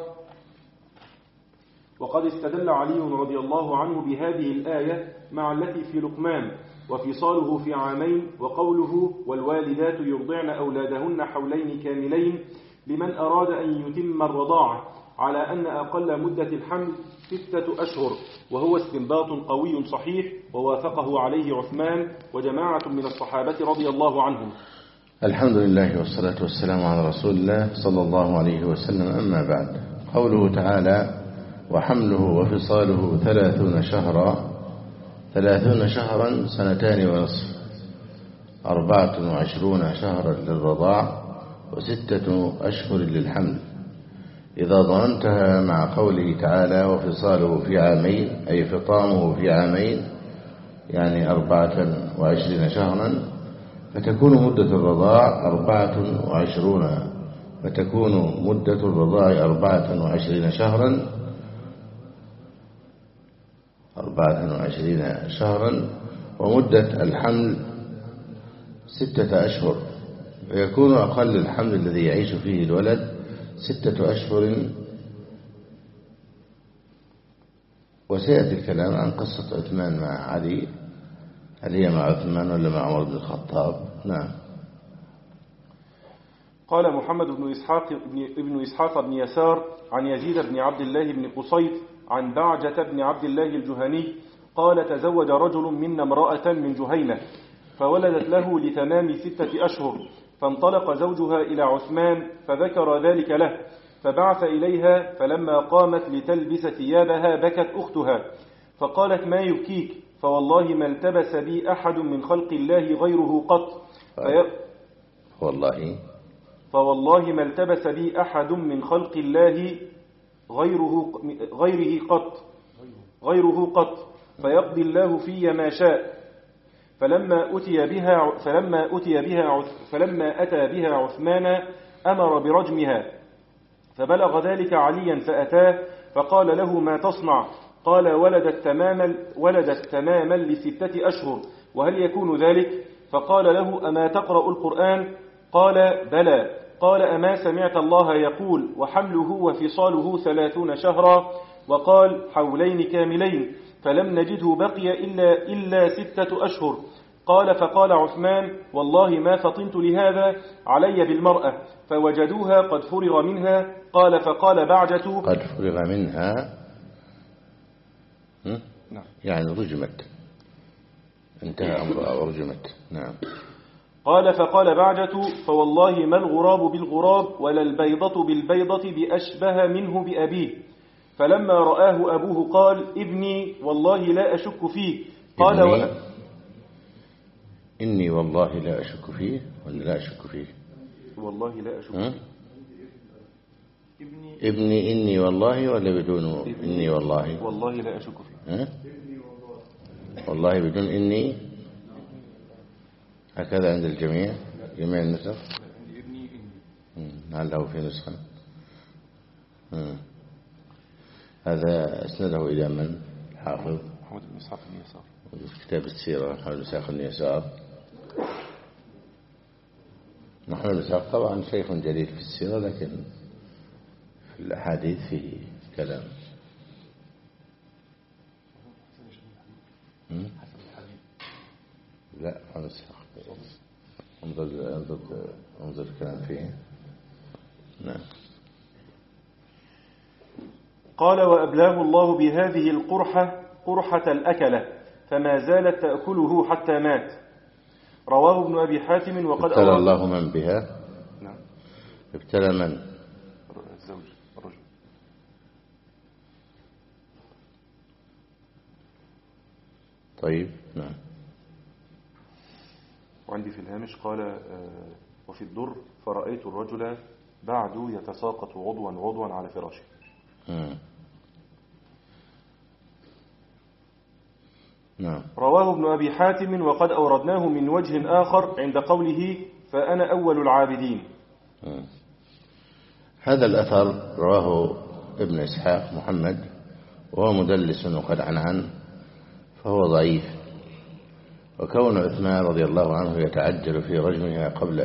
وقد استدل علي رضي الله عنه بهذه الآية مع التي في لقمان وفصاله في عامين، وقوله والوالدات يرضعن أولادهن حولين كاملين لمن أراد أن يتم الرضاعة، على أن أقل مدة الحمل 6 أشهر، وهو استنباط قوي صحيح ووافقه عليه عثمان وجماعة من الصحابة رضي الله عنهم. الحمد لله والصلاة والسلام على رسول الله صلى الله عليه وسلم. أما بعد، قوله تعالى وحمله وفصاله 30 شهرا، 30 شهرا 2.5 سنين، 24 شهرا للرضاع، و6 أشهر للحمل. إذا ضمنتها مع قوله تعالى وفصاله في عامين، أي فطامه في عامين، يعني 24 شهرا، فتكون مدة الرضاع 24 شهرا، ومدة الحمل 6 أشهر، فيكون أقل الحمل الذي يعيش فيه الولد 6 أشهر. وسيأتي الكلام عن قصة عثمان مع علي، هل هي مع عثمان ولا مع عمر بن الخطاب؟ نعم. قال محمد بن إسحاق بن يسار عن يزيد بن عبد الله بن قصيد عن بعجة بن عبد الله الجهني قال تزوج رجل منا امرأة من جهينة فولدت له لتمام 6 أشهر، فانطلق زوجها إلى عثمان فذكر ذلك له، فبعث إليها، فلما قامت لتلبس ثيابها بكت أختها فقالت ما يبكيك؟ فوالله ما التبس بي أحد من خلق الله غيره قط. فوالله ما التبس بي أحد من خلق الله غيره قط فيقضي الله في ما شاء. فلما أتى بها عثمان أمر برجمها، فبلغ ذلك عليا فأتاه فقال له ما تصنع؟ قال ولدت تماما ل6 أشهر، وهل يكون ذلك؟ فقال له أما تقرأ القرآن؟ قال بلى. قال أما سمعت الله يقول وحمله وفصاله 30 شهرا، وقال حولين كاملين، فلم نجده بقي إلا 6 أشهر. قال فقال عثمان والله ما فطنت لهذا علي بالمرأة، فوجدوها قد فرغ منها. قال فقال بعجة قد فرغ منها يعني رجمت، انتهى أمرها ورجمت. نعم. قال فقال بعجة فوالله ما الغراب بالغراب ولا البيضة بالبيضة بأشبه منه بأبيه. فلما رآه أبوه قال ابني والله لا أشك فيه. قال إني والله لا أشك فيه ولا لا أشك فيه؟ والله لا أشك فيه. ابني إني والله ولا بدون إني والله؟ والله لا أشك فيه. والله بدون إني، هكذا عند الجميع، جميع النسخ. لعله في نسخة. هذا أسنده إلى من؟ الحافظ محمد بن إسحاق بن يسار في كتاب السيرة. محمد بن إسحاق بن يسار، محمد بن إسحاق طبعا شيخ جليل في السيرة، لكن في الأحاديث فيه كلام. لا، محمد بن إسحاق انظر الكلام فيه. نعم. قال وأبلاه الله بهذه القرحة قرحة الأكلة، فما زالت تأكله حتى مات. رواه ابن أبي حاتم. وقد ابتلى الله من بها. نعم. ابتلى من؟ الزوج الرجل. طيب. نعم. وعندي في الهامش قال وفي الدر فرأيت الرجل بعد يتساقط عضوا على فراشه. نعم. رواه ابن أبي حاتم. وقد أوردناه من وجه آخر عند قوله فأنا أول العابدين. هذا الأثر رواه ابن إسحاق محمد، وهو مدلس وقد عنعن، فهو ضعيف. وكون عثمان رضي الله عنه يتعجل في رجمها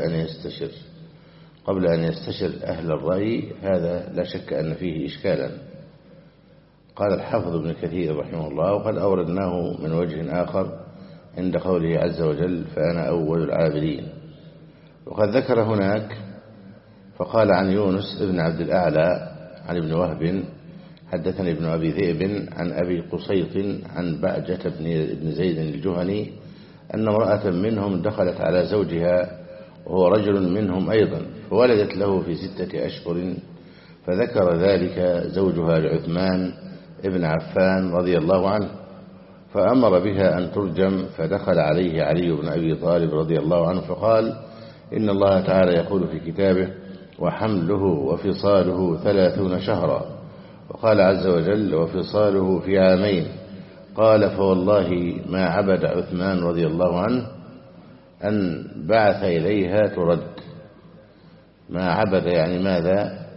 قبل أن يستشر أهل الرأي، هذا لا شك أن فيه إشكالا. قال الحافظ ابن كثير رحمه الله: وقد أوردناه من وجه آخر عند قوله عز وجل: فأنا أول العابدين. وقد ذكر هناك فقال عن يونس ابن عبد الأعلى عن ابن وهب حدثني ابن أبي ذئب عن أبي قصيط عن بعجة بن زيد الجهني أن امرأة منهم دخلت على زوجها وهو رجل منهم أيضا، فولدت له في 6 أشهر، فذكر ذلك زوجها لعثمان ابن عفان رضي الله عنه، فأمر بها أن ترجم، فدخل عليه علي بن أبي طالب رضي الله عنه فقال: إن الله تعالى يقول في كتابه: وحمله وفصاله 30 شهرا، وقال عز وجل: وفصاله في عامين. قال: فوالله ما عبد عثمان رضي الله عنه أن بعث إليها ترد. ما عبد يعني ماذا؟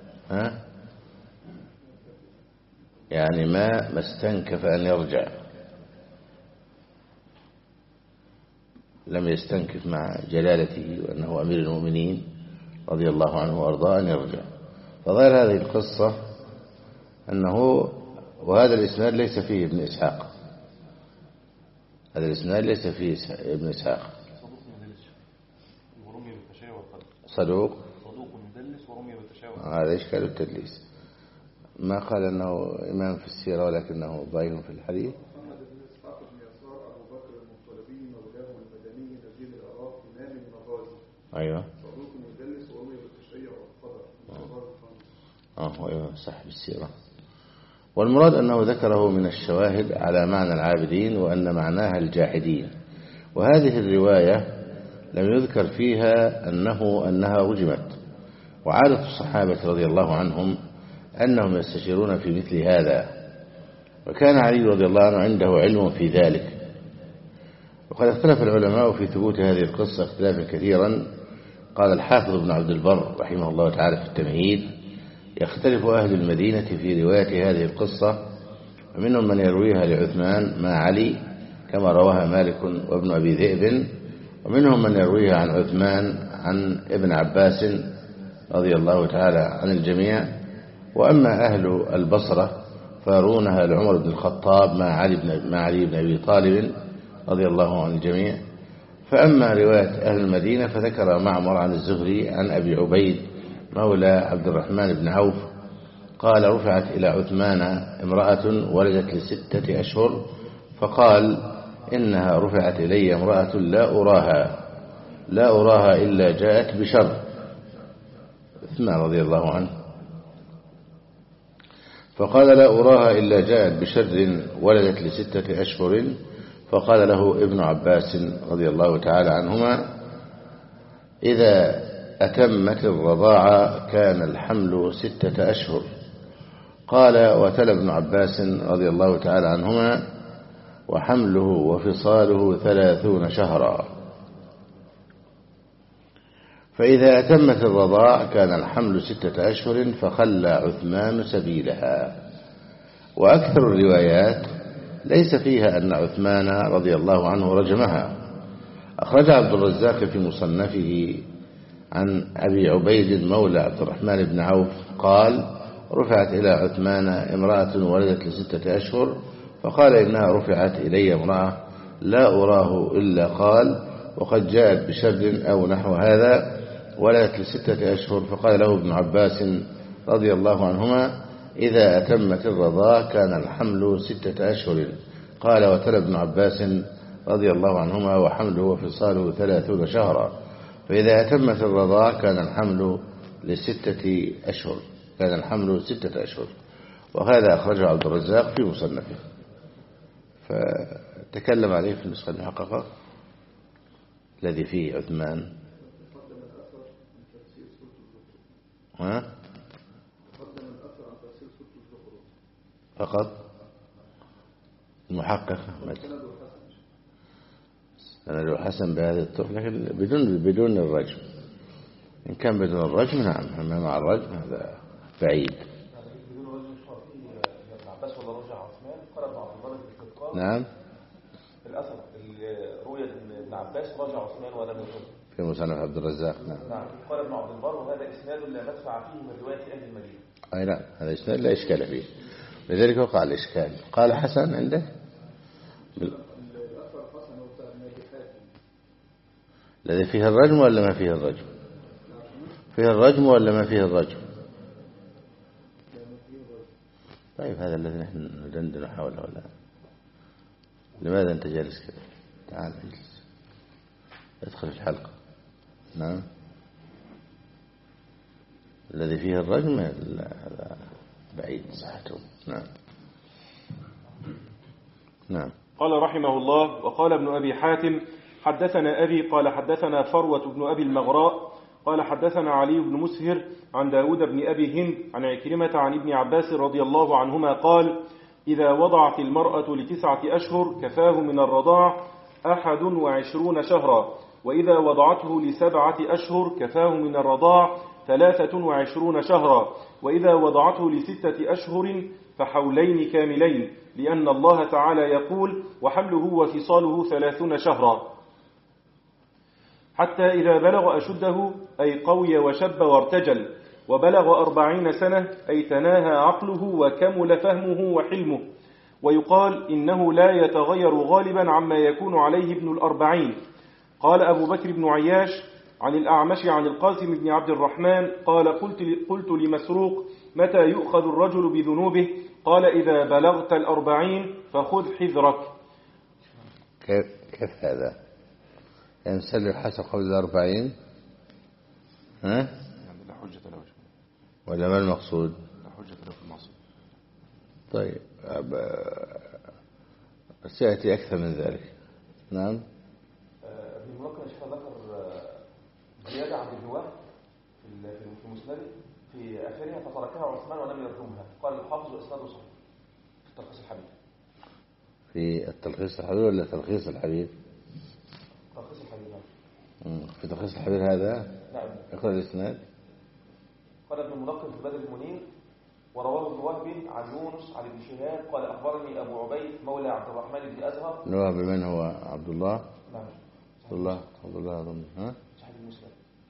يعني ما استنكف أن يرجع، لم يستنكف مع جلالته وأنه أمير المؤمنين رضي الله عنه وأرضاه أن يرجع. فظاهر هذه القصة أنه، وهذا الإسناد ليس فيه ابن إسحاق، هذا الإسناد ليس فيه ابن إسحاق. صدوق مدلس ورمي بالتشاؤم، هذا إشكال التدليس. ما قال أنه إمام في السيرة ولكنه ضعيف في الحديث. محمد بن إسحاق بن يسار أبو بكر المطلبي مولاه المدني نزيل العراق إمام المغازي. أيوه. صدوق مدلس ورمي بالتشيع والقدر. أيوه صح بالسيرة. والمراد أنه ذكره من الشواهد على معنى العابدين وأن معناها الجاحدين، وهذه الرواية لم يذكر فيها أنها رجمت. وعادة الصحابة رضي الله عنهم أنهم يستشيرون في مثل هذا، وكان علي رضي الله عنه عنده علم في ذلك. وقد اختلف العلماء في ثبوت هذه القصة اختلافا كثيرا. قال الحافظ ابن عبد البر رحمه الله تعالى في التمهيد: يختلف أهل المدينة في رواية هذه القصة، ومنهم من يرويها لعثمان مع علي كما رواها مالك وابن أبي ذئب، ومنهم من يرويها عن عثمان عن ابن عباس رضي الله تعالى عن الجميع. وأما أهل البصرة فيرونها لعمر بن الخطاب مع علي بن أبي طالب رضي الله عن الجميع. فأما رواية أهل المدينة فذكر معمر عن الزهري عن أبي عبيد مولى عبد الرحمن بن عوف قال: رفعت إلى عثمان امرأة ولدت ل6 أشهر، فقال: إنها رفعت إلي امرأة لا أراها إلا جاءت بشر. عثمان رضي الله عنه فقال: لا أراها إلا جاءت بشر ولدت ل6 أشهر. فقال له ابن عباس رضي الله تعالى عنهما: إذا أتمت الرضاعة كان الحمل 6 أشهر. قال: وتلا ابن عباس رضي الله تعالى عنهما: وحمله وفصاله 30 شهرا. فإذا أتمت الرضاع كان الحمل 6 أشهر، فخلى عثمان سبيلها. وأكثر الروايات ليس فيها أن عثمان رضي الله عنه رجمها. أخرج عبد الرزاق في مصنفه عن أبي عبيد مولى عبد الرحمن بن عوف قال: رفعت إلى عثمان امرأة ولدت ل6 أشهر، فقال: إنها رفعت إلي امرأة لا أراه إلا قال وقد جاءت بشر أو نحو هذا ولدت ل6 أشهر. فقال له ابن عباس رضي الله عنهما: إذا أتمت الرضاع كان الحمل 6 أشهر. قال: وتلا ابن عباس رضي الله عنهما: وحمله وفصاله 30 شهرا. فإذا أتمت الرضاع كان الحمل ل6 أشهر، كان الحمل 6 أشهر. وهذا أخرجه عبد الرزاق في مصنفه، فتكلم عليه في النسخة المحققة الذي فيه عثمان. فقط المحقق سنده حسن بهذه الطرق، لكن بدون الرجم. إن كان بدون الرجم نعم، أما مع الرجم هذا بعيد. نعم. الأثر اللي روي ابن عباس رجع عثمان ولم يرجم في مصنف عبد الرزاق. نعم. قال ابن عبد البر وهذا إسناد لا مدفع فيه من رواية أهل المدينة. أي لا، هذا إسناد لا إشكال فيه، لذلك وقع الإشكال. قال حسن عندك الذي فيه الرجم ولا ما فيه الرجم؟ فيه الرجم ولا ما فيه الرجم؟ طيب هذا الذي نحن ندندن حوله ولا لماذا أنت جالس كذا؟ تعال اجلس، ادخل في الحلقة. نعم. الذي فيه الرجم هذا بعيد صحته. نعم. نعم. قال رحمه الله: وقال ابن أبي حاتم حدثنا أبي قال حدثنا فروة بن أبي المغراء قال حدثنا علي بن مسهر عن داود بن أبي هند عن عكرمة عن ابن عباس رضي الله عنهما قال: إذا وضعت المرأة ل9 أشهر كفاه من الرضاع 21 شهرا، وإذا وضعته ل7 أشهر كفاه من الرضاع 23 شهرا، وإذا وضعته ل6 أشهر فحولين كاملين، لأن الله تعالى يقول: وحمله وفصاله 30 شهرا، حتى إذا بلغ أشده أي قوي وشب وارتجل، وبلغ 40 سنة أي تناهى عقله وكمل فهمه وحلمه. ويقال إنه لا يتغير غالبا عما يكون عليه ابن 40. قال أبو بكر بن عياش عن الأعمش عن القاسم بن عبد الرحمن قال: قلت لمسروق: متى يؤخذ الرجل بذنوبه؟ قال: إذا بلغت 40 فخذ حذرك. كيف هذا؟ يعني سلم حسب قول 40 ها؟ يعني لا حجة له ولا ما المقصود؟ لا حجة له في المقصود. طيب سيأتي أكثر من ذلك. نعم. ابن ملقن شيخ ذكر زيادة عن الجواب في مسنده في آخرها فتركها عثمان ولم يرجمها. قال الحافظ وإسناده صحيح في تلخيص الحبيب. في التلخيص الحبيب ولا تلخيص الحبيب؟ تلخيص الحبيب. في تلخيص الحبيب هذا. نعم. اقرأ الإسناد. قال ابن ملقن في بدر المنير: ورواه ابن وهب عن يونس عن ابن شهاب قال: أخبرني أبو عبيد مولى عبد الرحمن بن أزهر. ابن وهب من هو؟ عبد الله. نعم. عبد الله أظن. ها؟ صحيح المسلم.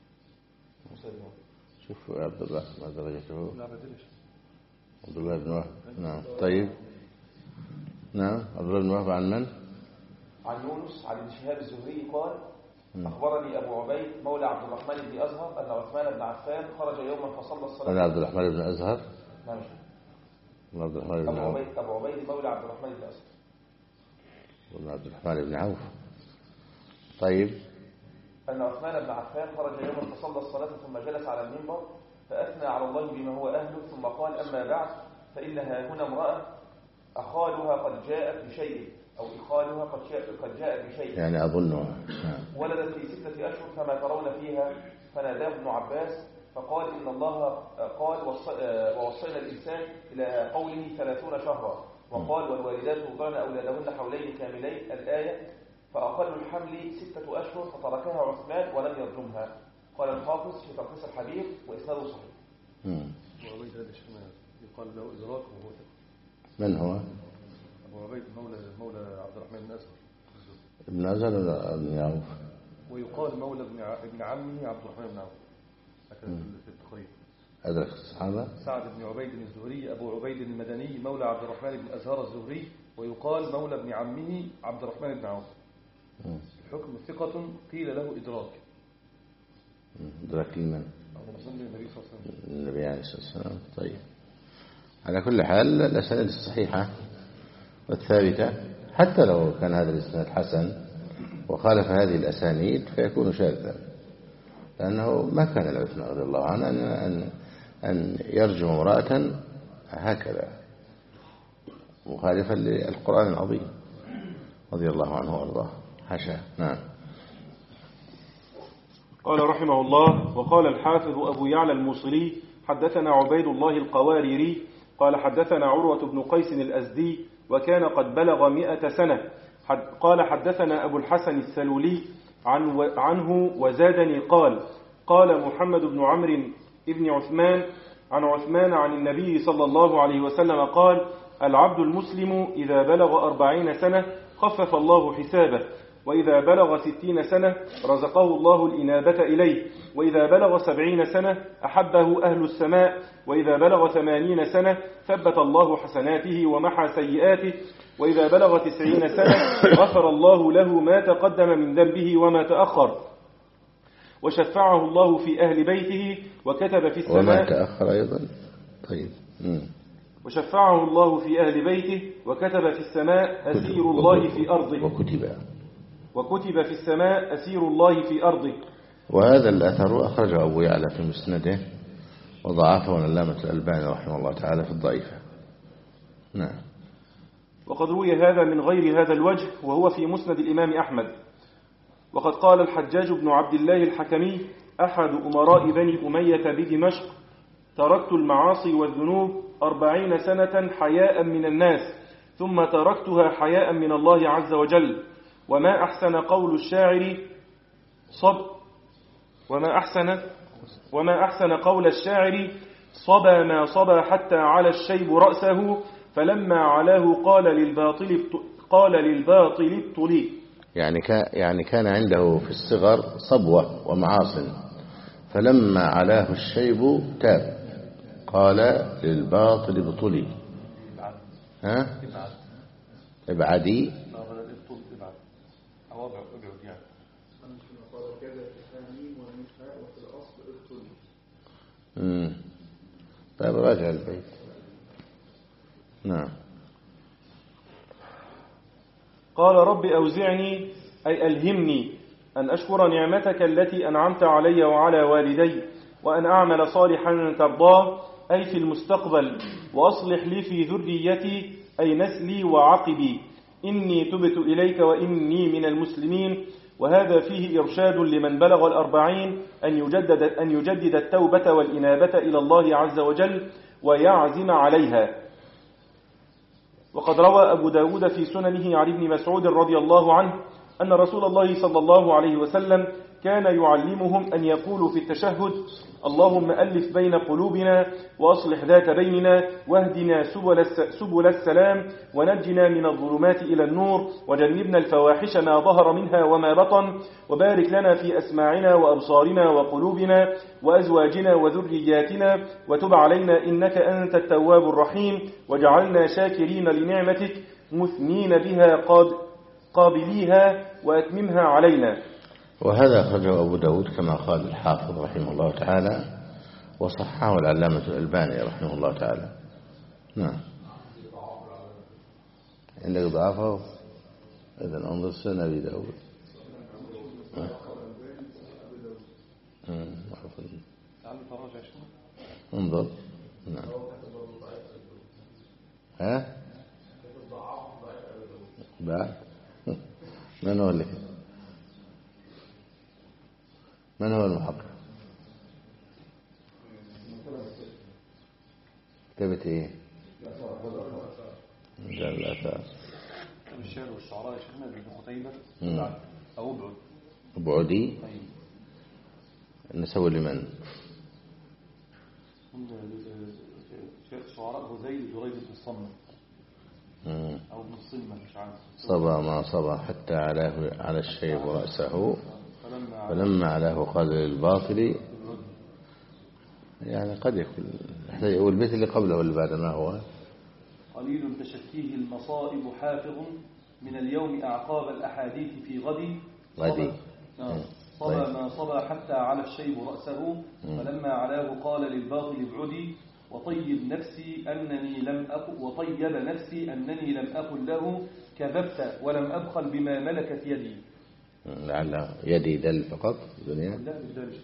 شوف عبد الله ما درجته؟ لا بدرش. عبد الله بن وهب. نعم. طيب. نعم. عبد الله بن وهب عن من؟ عن يونس عن ابن شهاب الزهري قال: أخبرني أبو عبيد مولى عبد الرحمن بن أزهر أن عثمان بن عفان خرج يوما فصلى الصلاة. أنا عبد الرحمن بن أزهر. نعم. عبد الرحمن بن عوف. أبو عبيد مولى عبد الرحمن بن أزهر. عبد الرحمن بن عوف. طيب. أن عثمان بن عفان خرج يوما فصلى الصلاة ثم جلس على المنبر فأثنى على الله بما هو أهله، ثم قال: أما بعد فإنها هنا امرأة أخالها قد جاءت بشيء، أو إخالها قد جاءت بشيء، يعني أظنها. ولدت في 6 أشهر فما ترون فيها؟ فناداه ابن عباس فقال: إن الله قال: ووصينا الإنسان إلى قوله 30 شهرا، وقال: والوالدات يرضعن أولادهن حولين كاملين الآية، فأقل الحمل 6 أشهر فتركها عثمان ولم يرجمها. قال الحافظ في تلخيص الحبيب وإسناده صحيح. أبو عبيد هذا شيخنا يقال له إدراك وهو من هو؟ أبو عبيد مولى عبد الرحمن بن أزهر. ابن أزهر ولا ابن عوف؟ ويقال مولى ابن عمه عبد الرحمن بن عوف. هكذا في التقريب. أدرك الصحابة. سعد بن عبيد الزهري أبو عبيد المدني مولى عبد الرحمن بن أزهر الزهري، ويقال مولى ابن عمه عبد الرحمن بن عوف. الحكم ثقة قيل له إدراك. إدراك لمن؟ النبي صلى الله عليه وسلم. النبي عليه الصلاة والسلام. طيب. على كل حال الأسانيد الصحيحة والثابتة حتى لو كان هذا الإسناد حسن وخالف هذه الأسانيد فيكون شاذا، لأنه ما كان لعثمان رضي الله عنه أن يرجم امرأة هكذا مخالفا للقرآن العظيم رضي الله عنه وارضاه. حاشا. نعم. قال رحمه الله: وقال الحافظ أبو يعلى الموصلي: حدثنا عبيد الله القواريري قال حدثنا عروة بن قيس الأزدي وكان قد بلغ 100 سنة. قال حدثنا أبو الحسن السلولي عنه وزادني قال محمد بن عمرو بن عثمان عن عثمان عن النبي صلى الله عليه وسلم قال: العبد المسلم إذا بلغ 40 سنة خفف الله حسابه، وإذا بلغ 60 سنة رزقه الله الإنابة إليه، وإذا بلغ 70 سنة أحبه أهل السماء، وإذا بلغ 80 سنة ثبت الله حسناته ومحى سيئاته، وإذا بلغ 90 سنة غفر الله له ما تقدم من ذنبه وما تأخر، وشفعه الله في أهل بيته وكتب في السماء وما تأخر أيضا. طيب. وشفعه الله في أهل بيته وكتب في السماء أسير الله في أرضه، وكتب في السماء أسير الله في أرضه. وهذا الأثر أخرجه أبو يعلى في مسنده وضعفه العلامة الألباني رحمه الله تعالى في الضعيفة. نعم. وقد روي هذا من غير هذا الوجه وهو في مسند الإمام أحمد. وقد قال الحجاج بن عبد الله الحكمي أحد أمراء بني أمية بدمشق: تركت المعاصي والذنوب 40 سنة حياء من الناس، ثم تركتها حياء من الله عز وجل. وما أحسن قول الشاعر وما أحسن قول الشاعر: صبا ما صبا حتى على الشيب رأسه، فلما علاه قال للباطل ابطلي. يعني كان عنده في الصغر صبوة ومعاصٍ، فلما علاه الشيب تاب قال للباطل ابطلي. ابعدي. طيب راجع البيت. نعم. قال: رب أوزعني، أي ألهمني أن أشكر نعمتك التي أنعمت علي وعلى والدي، وأن أعمل صالحا ترضاه، أي في المستقبل، وأصلح لي في ذريتي، أي نسلي وعقبي، إني تبت إليك وإني من المسلمين. وهذا فيه إرشاد لمن بلغ 40 أن يجدد التوبة والإنابة إلى الله عز وجل ويعزم عليها. وقد روى أبو داود في سننه عن ابن مسعود رضي الله عنه أن رسول الله صلى الله عليه وسلم كان يعلمهم أن يقولوا في التشهد: اللهم ألف بين قلوبنا وأصلح ذات بيننا واهدنا سبل السلام ونجنا من الظلمات إلى النور وجنبنا الفواحش ما ظهر منها وما بطن، وبارك لنا في أسماعنا وأبصارنا وقلوبنا وأزواجنا وذرياتنا، وتب علينا إنك أنت التواب الرحيم، وجعلنا شاكرين لنعمتك مثنين بها قابليها وأتممها علينا. وهذا أخرجه أبو داود كما قال الحافظ رحمه الله تعالى، وصححه العلامة الألباني رحمه الله تعالى. نعم. عندك ضعفه؟ إذن انظر سنن أبي داود. انظر. نعم. بعد من هو اللي من هو المحقق؟ كتبت ايه؟ رجال الآثار. الشعر والشعراء شيخنا ابن قتيبة أو أبعدي. نسوي لمن؟ شعراء هذيل جريج بن الصمة أو ابن الصمة مش عارف. صبا ما صبا حتى على الشيب رأسه، فلما علاه قال للباطل. يعني قد يكون. والبيت اللي قبله واللي بعد ما هو قليل تشكيه المصائب حافظ من اليوم أعقاب الأحاديث في غدي. صبا ما صبا حتى على الشيب رأسه، فلما علاه قال للباطل ابعدي، وطيب نفسي أنني لم أقل له كذبت ولم أبخل بما ملكت يدي. لعل يدي دل فقط الدنيا. لا بالدل.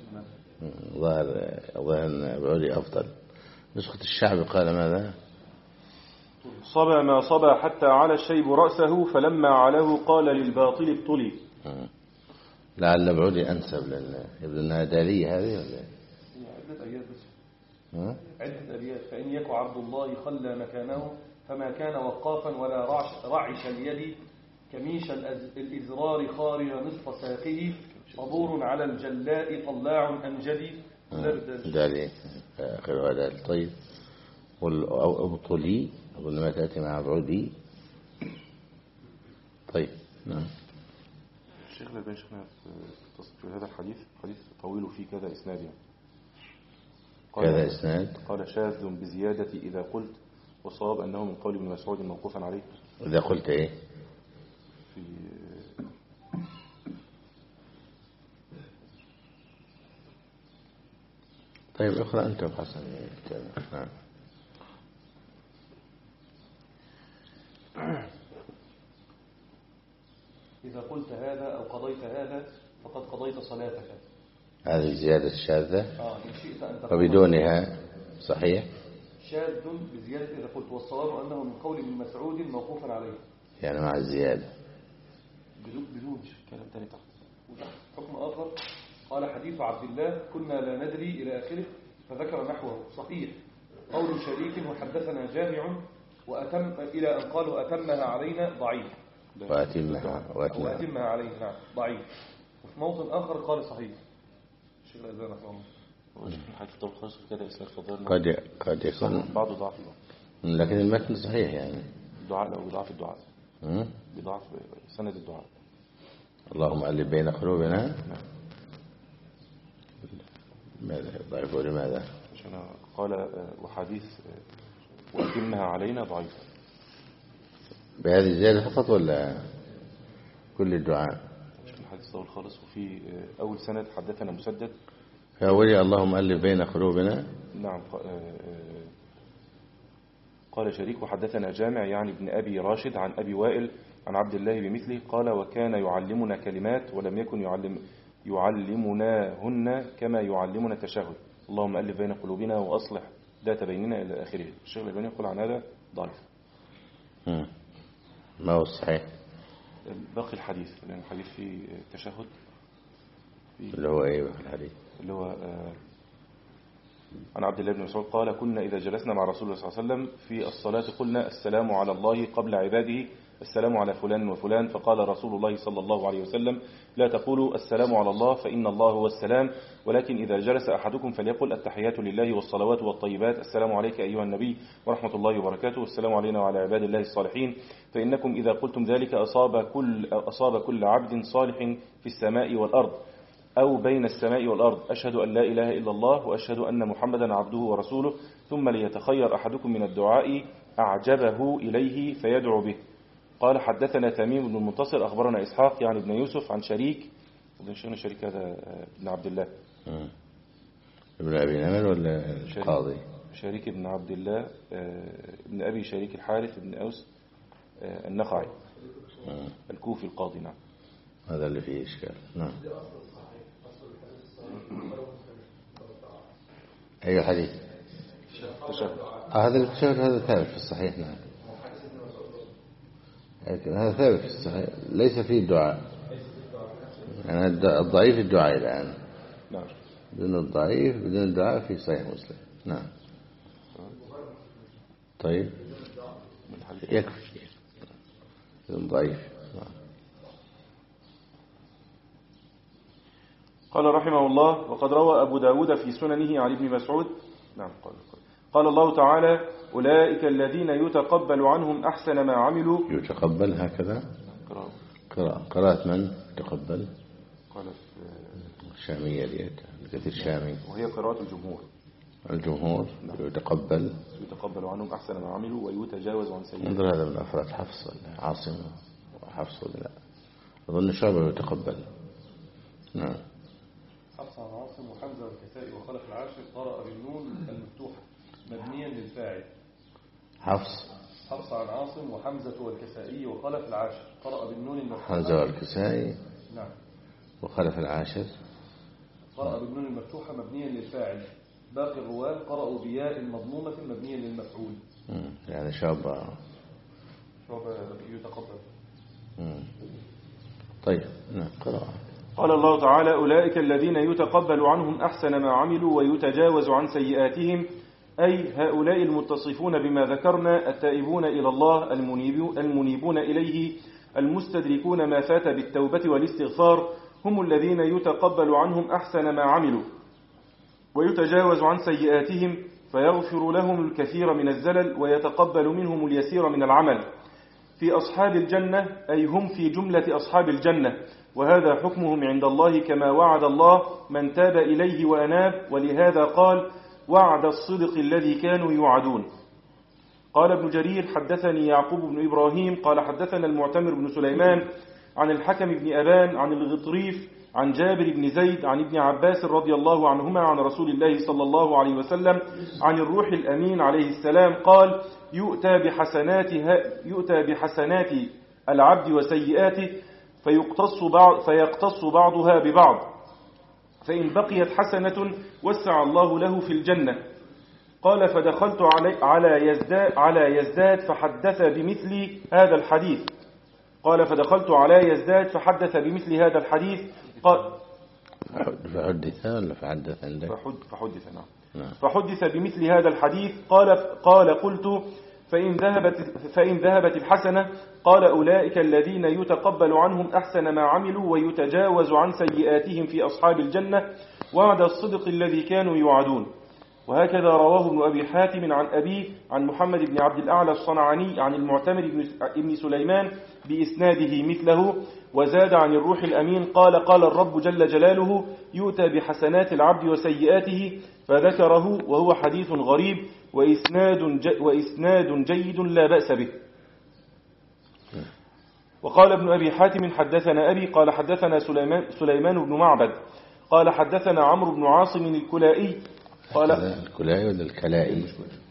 ظاهر ابعدي أفضل. نسخة الشعب قال ماذا؟ صبا ما صبا حتى على الشيب رأسه، فلما علاه قال للباطل ابطلي. لعل ابعدي أنسب لأن يبدو أنها دالية هذه ولا عدة أبيات بس. عدة أبيات: فإن يك عبد الله خلى مكانه، فما كان وقافا ولا رعش اليد، كميش الإزرار خارج نصف ساقه، صبور على الجلاء طلاع أمجدي. دالي آخر هذا. طيب. والأبطلي أظن ما تأتي مع أبعدي. طيب نعم. الشيخ الألباني شيخنا في هذا الحديث حديث طويل فيه كذا إسناد يعني. كذا إسناد. قال شاذ بزيادة إذا قلت، وصواب أنه من قول ابن مسعود موقوفا عليه. إذا قلت إيه؟ في طيب اقرأ أنت حسن. نعم. إذا قلت هذا أو قضيت هذا فقد قضيت صلاتك. هذه زيادة الشاذة. إن شئت أن تقول وبدونها صحيح. شاذ بزيادة إذا قلت، والصواب أنه من قول ابن مسعود موقوفا عليه. يعني مع الزيادة. بدون كلام تاني تحت. حكم آخر قال حديث عبد الله كنا لا ندري إلى آخره فذكر نحوه صحيح. قول شريك وحدثنا جامع وأتم إلى أن قالوا أتمها علينا ضعيف. وأتمها علينا نعم ضعيف. وفي موطن آخر قال صحيح. الشيخ الألباني رحمه الله. قد يكون بعض ضعف، لكن المتن صحيح يعني. الدعاء لو بضعف الدعاء بضعف سند الدعاء. اللهم ألف بين قلوبنا. ماذا ضعيف ولماذا؟ عشان قال وحديث وأتمها علينا ضعيف. بهذه الزيادة فقط ولا كل الدعاء؟ الحديث طويل خالص. وفي أول سند حدثنا مسدد في أولي اللهم ألف بين قلوبنا. نعم. قال شريك وحدثنا جامع يعني ابن أبي راشد عن أبي وائل عن عبد الله بمثله قال وكان يعلمنا كلمات ولم يكن يعلمناهن كما يعلمنا التشهد. اللهم ألف بين قلوبنا وأصلح ذات بيننا إلى آخره. الشيخ الألباني يقول عن هذا ضعيف. ما هو الصحيح؟ باقي الحديث لأن الحديث فيه تشهد اللي هو ايه باقي الحديث اللي هو عن عبد الله بن مسعود قال كنا إذا جلسنا مع رسول الله صلى الله عليه وسلم في الصلاة قلنا السلام على الله قبل عباده السلام على فلان وفلان. فقال رسول الله صلى الله عليه وسلم لا تقولوا السلام على الله فإن الله هو السلام، ولكن إذا جلس أحدكم فليقل التحيات لله والصلوات والطيبات السلام عليك أيها النبي ورحمة الله وبركاته والسلام علينا وعلى عباد الله الصالحين. فإنكم إذا قلتم ذلك أصاب كل عبد صالح في السماء والأرض أو بين السماء والأرض أشهد أن لا إله إلا الله وأشهد أن محمدا عبده ورسوله ثم ليتخير أحدكم من الدعاء أعجبه إليه فيدعو به. قال حدثنا تميم بن المنتصر أخبرنا إسحاق يعني ابن يوسف عن شريك وابن شريك هذا ابن عبد الله ابن أبي نمر ولا القاضي شريك ابن عبد الله ابن أبي شريك الحارث ابن أوس النخعي الكوفي القاضي. نعم هذا اللي فيه إشكال. نعم أي حديث تشهد هذا التشهد هذا ثابت في الصحيح. نعم هذا ثابت في الصحيح ليس فيه الدعاء يعني الضعيف الدعاء الآن. نعم بدون الضعيف بدون الدعاء في صحيح مسلم. نعم طيب يكفي بدون ضعيف. نعم. قال رحمه الله وقد روى أبو داود في سننه عن ابن مسعود. نعم قال الله تعالى أولئك الذين يتقبل عنهم أحسن ما عملوا. يتقبل هكذا قراءة من تقبل قالت الشامية ديت الكثير شامي وهي قراءة الجمهور. نعم. يتقبل عنهم أحسن ما عملوا ويتجاوز عن سيئاتهم. انظر هذا من أفراد حفص ولا عاصم وحفص ولا لا أظن شعبة يتقبل. نعم حفص عن عاصم وحمزة والكسائي وخلف العاشر قرأ بالنون المفتوحة مبنيا للفاعل. حفص عن عاصم وحمزة والكسائي وخلف العاشر قرأ بالنون المفتوحة. حمزة والكسائي نعم وخلف العاشر قرأ بالنون المفتوحة مبنيا للفاعل. باقي الرواة قرأوا بياء مضمومة مبنيا للمفعول. يعني شعبة يتقبل. طيب نعم قراءة. قال الله تعالى أولئك الذين يتقبل عنهم أحسن ما عملوا ويتجاوز عن سيئاتهم أي هؤلاء المتصفون بما ذكرنا التائبون إلى الله المنيبون إليه المستدركون ما فات بالتوبة والاستغفار هم الذين يتقبل عنهم أحسن ما عملوا ويتجاوز عن سيئاتهم فيغفر لهم الكثير من الزلل ويتقبل منهم اليسير من العمل في أصحاب الجنة أي هم في جملة أصحاب الجنة، وهذا حكمهم عند الله كما وعد الله من تاب إليه وأناب، ولهذا قال وعد الصدق الذي كانوا يوعدون. قال ابن جرير حدثني يعقوب بن إبراهيم قال حدثنا المعتمر بن سليمان عن الحكم بن أبان عن الغطريف عن جابر بن زيد عن ابن عباس رضي الله عنهما عن رسول الله صلى الله عليه وسلم عن الروح الأمين عليه السلام قال يؤتى بحسنات العبد وسيئاته فيقتص بعضها ببعض، فإن بقيت حسنة وسع الله له في الجنة. قال فدخلت على يزداد فحدث بمثل هذا الحديث. قال فدخلت على يزداد فحدث بمثل هذا الحديث. قال فحدث ولا فحدث عندك؟ فحدث نعم. فحدث بمثل هذا الحديث. قال قلت فإن ذهبت الحسنة قال أولئك الذين يتقبل عنهم أحسن ما عملوا ويتجاوز عن سيئاتهم في أصحاب الجنة وعد الصدق الذي كانوا يوعدون. وهكذا رواه ابن أبي حاتم عن أبيه عن محمد بن عبد الأعلى الصنعاني عن المعتمر بن سليمان بإسناده مثله، وزاد عن الروح الأمين قال الرب جل جلاله يؤتى بحسنات العبد وسيئاته، فذكره وهو حديث غريب وإسناد جيد لا بأس به. وقال ابن أبي حاتم حدثنا أبي قال حدثنا سليمان بن معبد قال حدثنا عمرو بن عاصم الكلائي قال الكلائي ولا الكلائي؟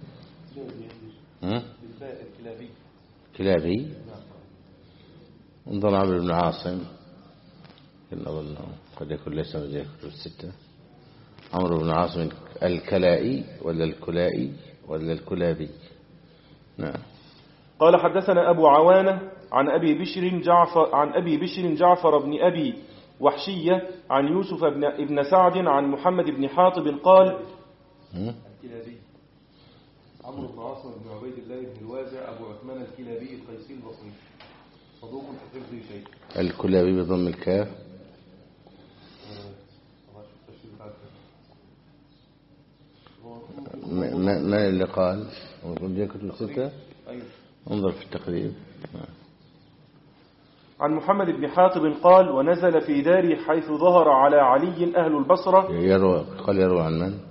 كلابي. انظر عمرو بن عاصم قد يكون ليس من ذكر الستة. عمرو بن عاصم الكلائي ولا الكلائي ولا الكلابي؟ نعم. قال حدثنا أبو عوانة عن أبي بشر جعفر بن أبي وحشية عن يوسف بن سعد عن محمد بن حاطب قال الكلابي عمرو بن عاصم بن عبيد الله بن الوازع أبو عثمان الكلابي القيسي البصري صدوق في حفظه شيء. الكلابي بضم الكاف. ما اللي قال كتب ستة؟ انظر في التقريب. عن محمد بن حاطب قال ونزل في داري حيث ظهر على علي أهل البصرة. يروى عن من؟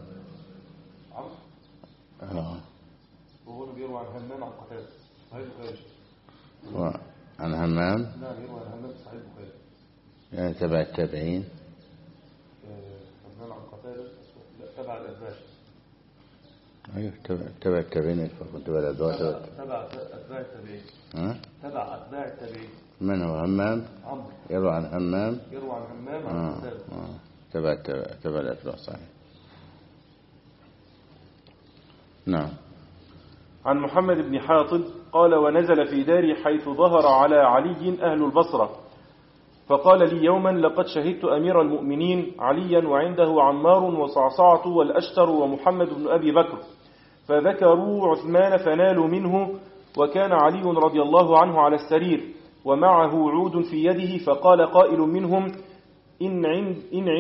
وهو بيروى عن همام عن قتادة صحيح البخاري. عن همام؟ نعم يروى عن همام صحيح البخاري. يعني تبع التابعين. همام عن قتادة تبع الأتباع. أيوه تبع التابعين. تبع الأتباع. تبع أتباع التابعين. تبع أتباع التابعين. من هو همام؟ عمرو. يروى عن همام. يروى عن همام عن قتادة. تبع الأتباع صحيح. نعم. عن محمد بن حاطب قال ونزل في داري حيث ظهر على علي أهل البصرة، فقال لي يوما لقد شهدت أمير المؤمنين عليا وعنده عمار وصعصعة والأشتر ومحمد بن أبي بكر، فذكروا عثمان فنالوا منه، وكان علي رضي الله عنه على السرير ومعه عود في يده، فقال قائل منهم إن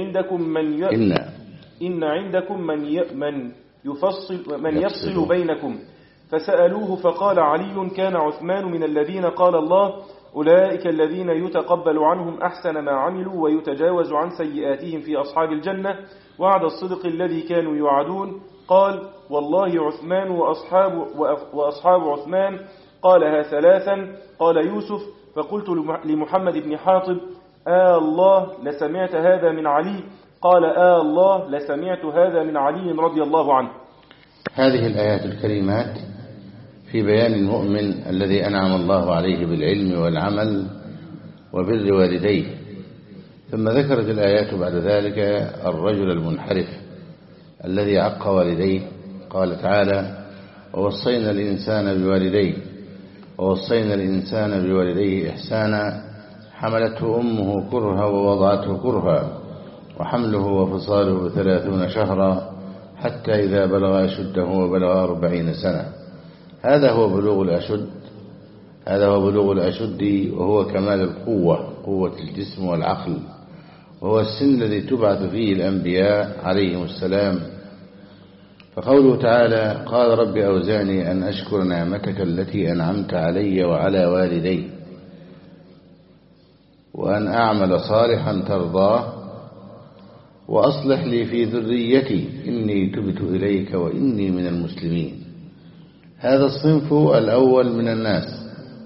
عندكم من يفصل بينكم، فسألوه فقال علي كان عثمان من الذين قال الله أولئك الذين يتقبل عنهم أحسن ما عملوا ويتجاوز عن سيئاتهم في أصحاب الجنة وعد الصدق الذي كانوا يوعدون. قال والله عثمان وأصحاب عثمان. قالها ثلاثا. قال يوسف فقلت لمحمد بن حاطب الله لسمعت هذا من علي؟ قال الله لسمعت هذا من علي رضي الله عنه. هذه الآيات الكريمات في بيان المؤمن الذي أنعم الله عليه بالعلم والعمل وبر والديه، ثم ذكرت الآيات بعد ذلك الرجل المنحرف الذي عق والديه. قال تعالى ووصينا الإنسان بوالديه إحسانا حملته أمه كرها ووضعته كرها وحمله وفصاله 30 شهرا حتى إذا بلغ أشده وبلغ 40 سنة. هذا هو بلوغ الأشد وهو كمال القوة، قوة الجسم والعقل، وهو السن الذي تبعث فيه الأنبياء عليهم السلام. فقوله تعالى قال رب أوزعني أن أشكر نعمتك التي أنعمت علي وعلى والدي وأن أعمل صالحا ترضاه وأصلح لي في ذريتي إني تبت إليك وإني من المسلمين. هذا الصنف الأول من الناس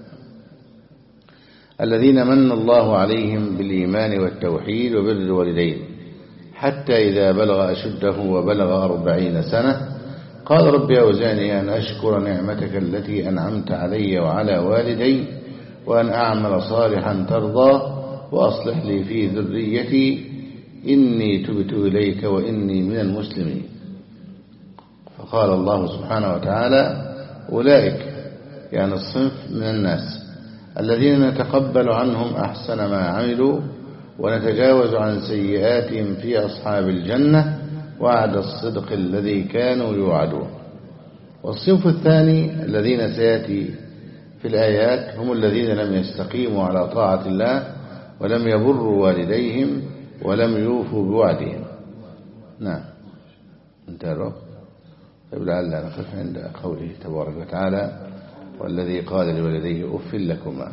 الذين من الله عليهم بالإيمان والتوحيد وبر الوالدين حتى إذا بلغ أشده وبلغ 40 سنة قال رب أوزعني أن أشكر نعمتك التي أنعمت علي وعلى والدي وأن أعمل صالحا ترضاه وأصلح لي في ذريتي إني تبت إليك وإني من المسلمين. فقال الله سبحانه وتعالى أولئك يعني الصنف من الناس الذين نتقبل عنهم أحسن ما عملوا ونتجاوز عن سيئاتهم في أصحاب الجنة وعد الصدق الذي كانوا يوعدون. والصنف الثاني الذين سيأتي في الآيات هم الذين لم يستقيموا على طاعة الله ولم يبروا والديهم ولم يوفوا بوعدهم. نعم انتهى. طيب لعلنا نقف عند قوله تبارك وتعالى والذي قال لولديه أف لكما.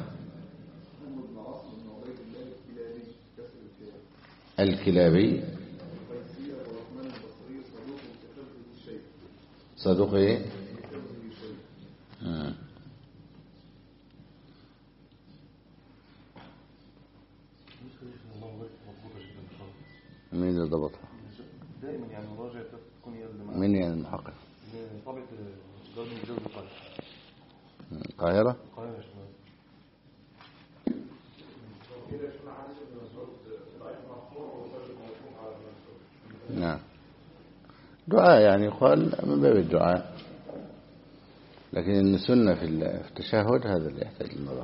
الكلابي صدوق ايه؟ مين اللي ضبطها؟ دائما يعني مراجعة تكون هي مين يعني المحقق؟ طبعة جوز من جوز القاهرة؟ القاهرة يا شباب. نعم دعاء يعني يقال من باب الدعاء، لكن السنة في التشهد هذا اللي يحتاج للنظر.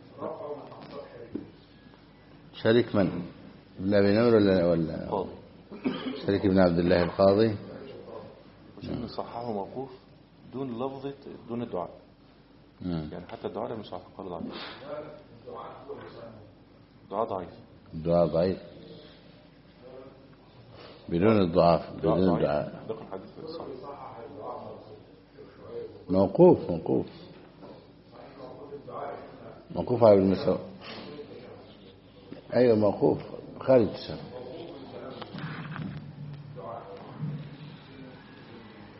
شريك من؟ ابن أبي نمر ولا شريك ابن عبد الله القاضي؟ عشان نصححه موقوف دون لفظة دون الدعاء. يعني حتى الدعاء لم يصحح قال ضعيف. الدعاء ضعيف. الدعاء ضعيف بدون الضعاف بدون الدعاء. ده كان حديث صحيح. موقوف على ابن مسعود. ايوه موقوف خارج التشهد.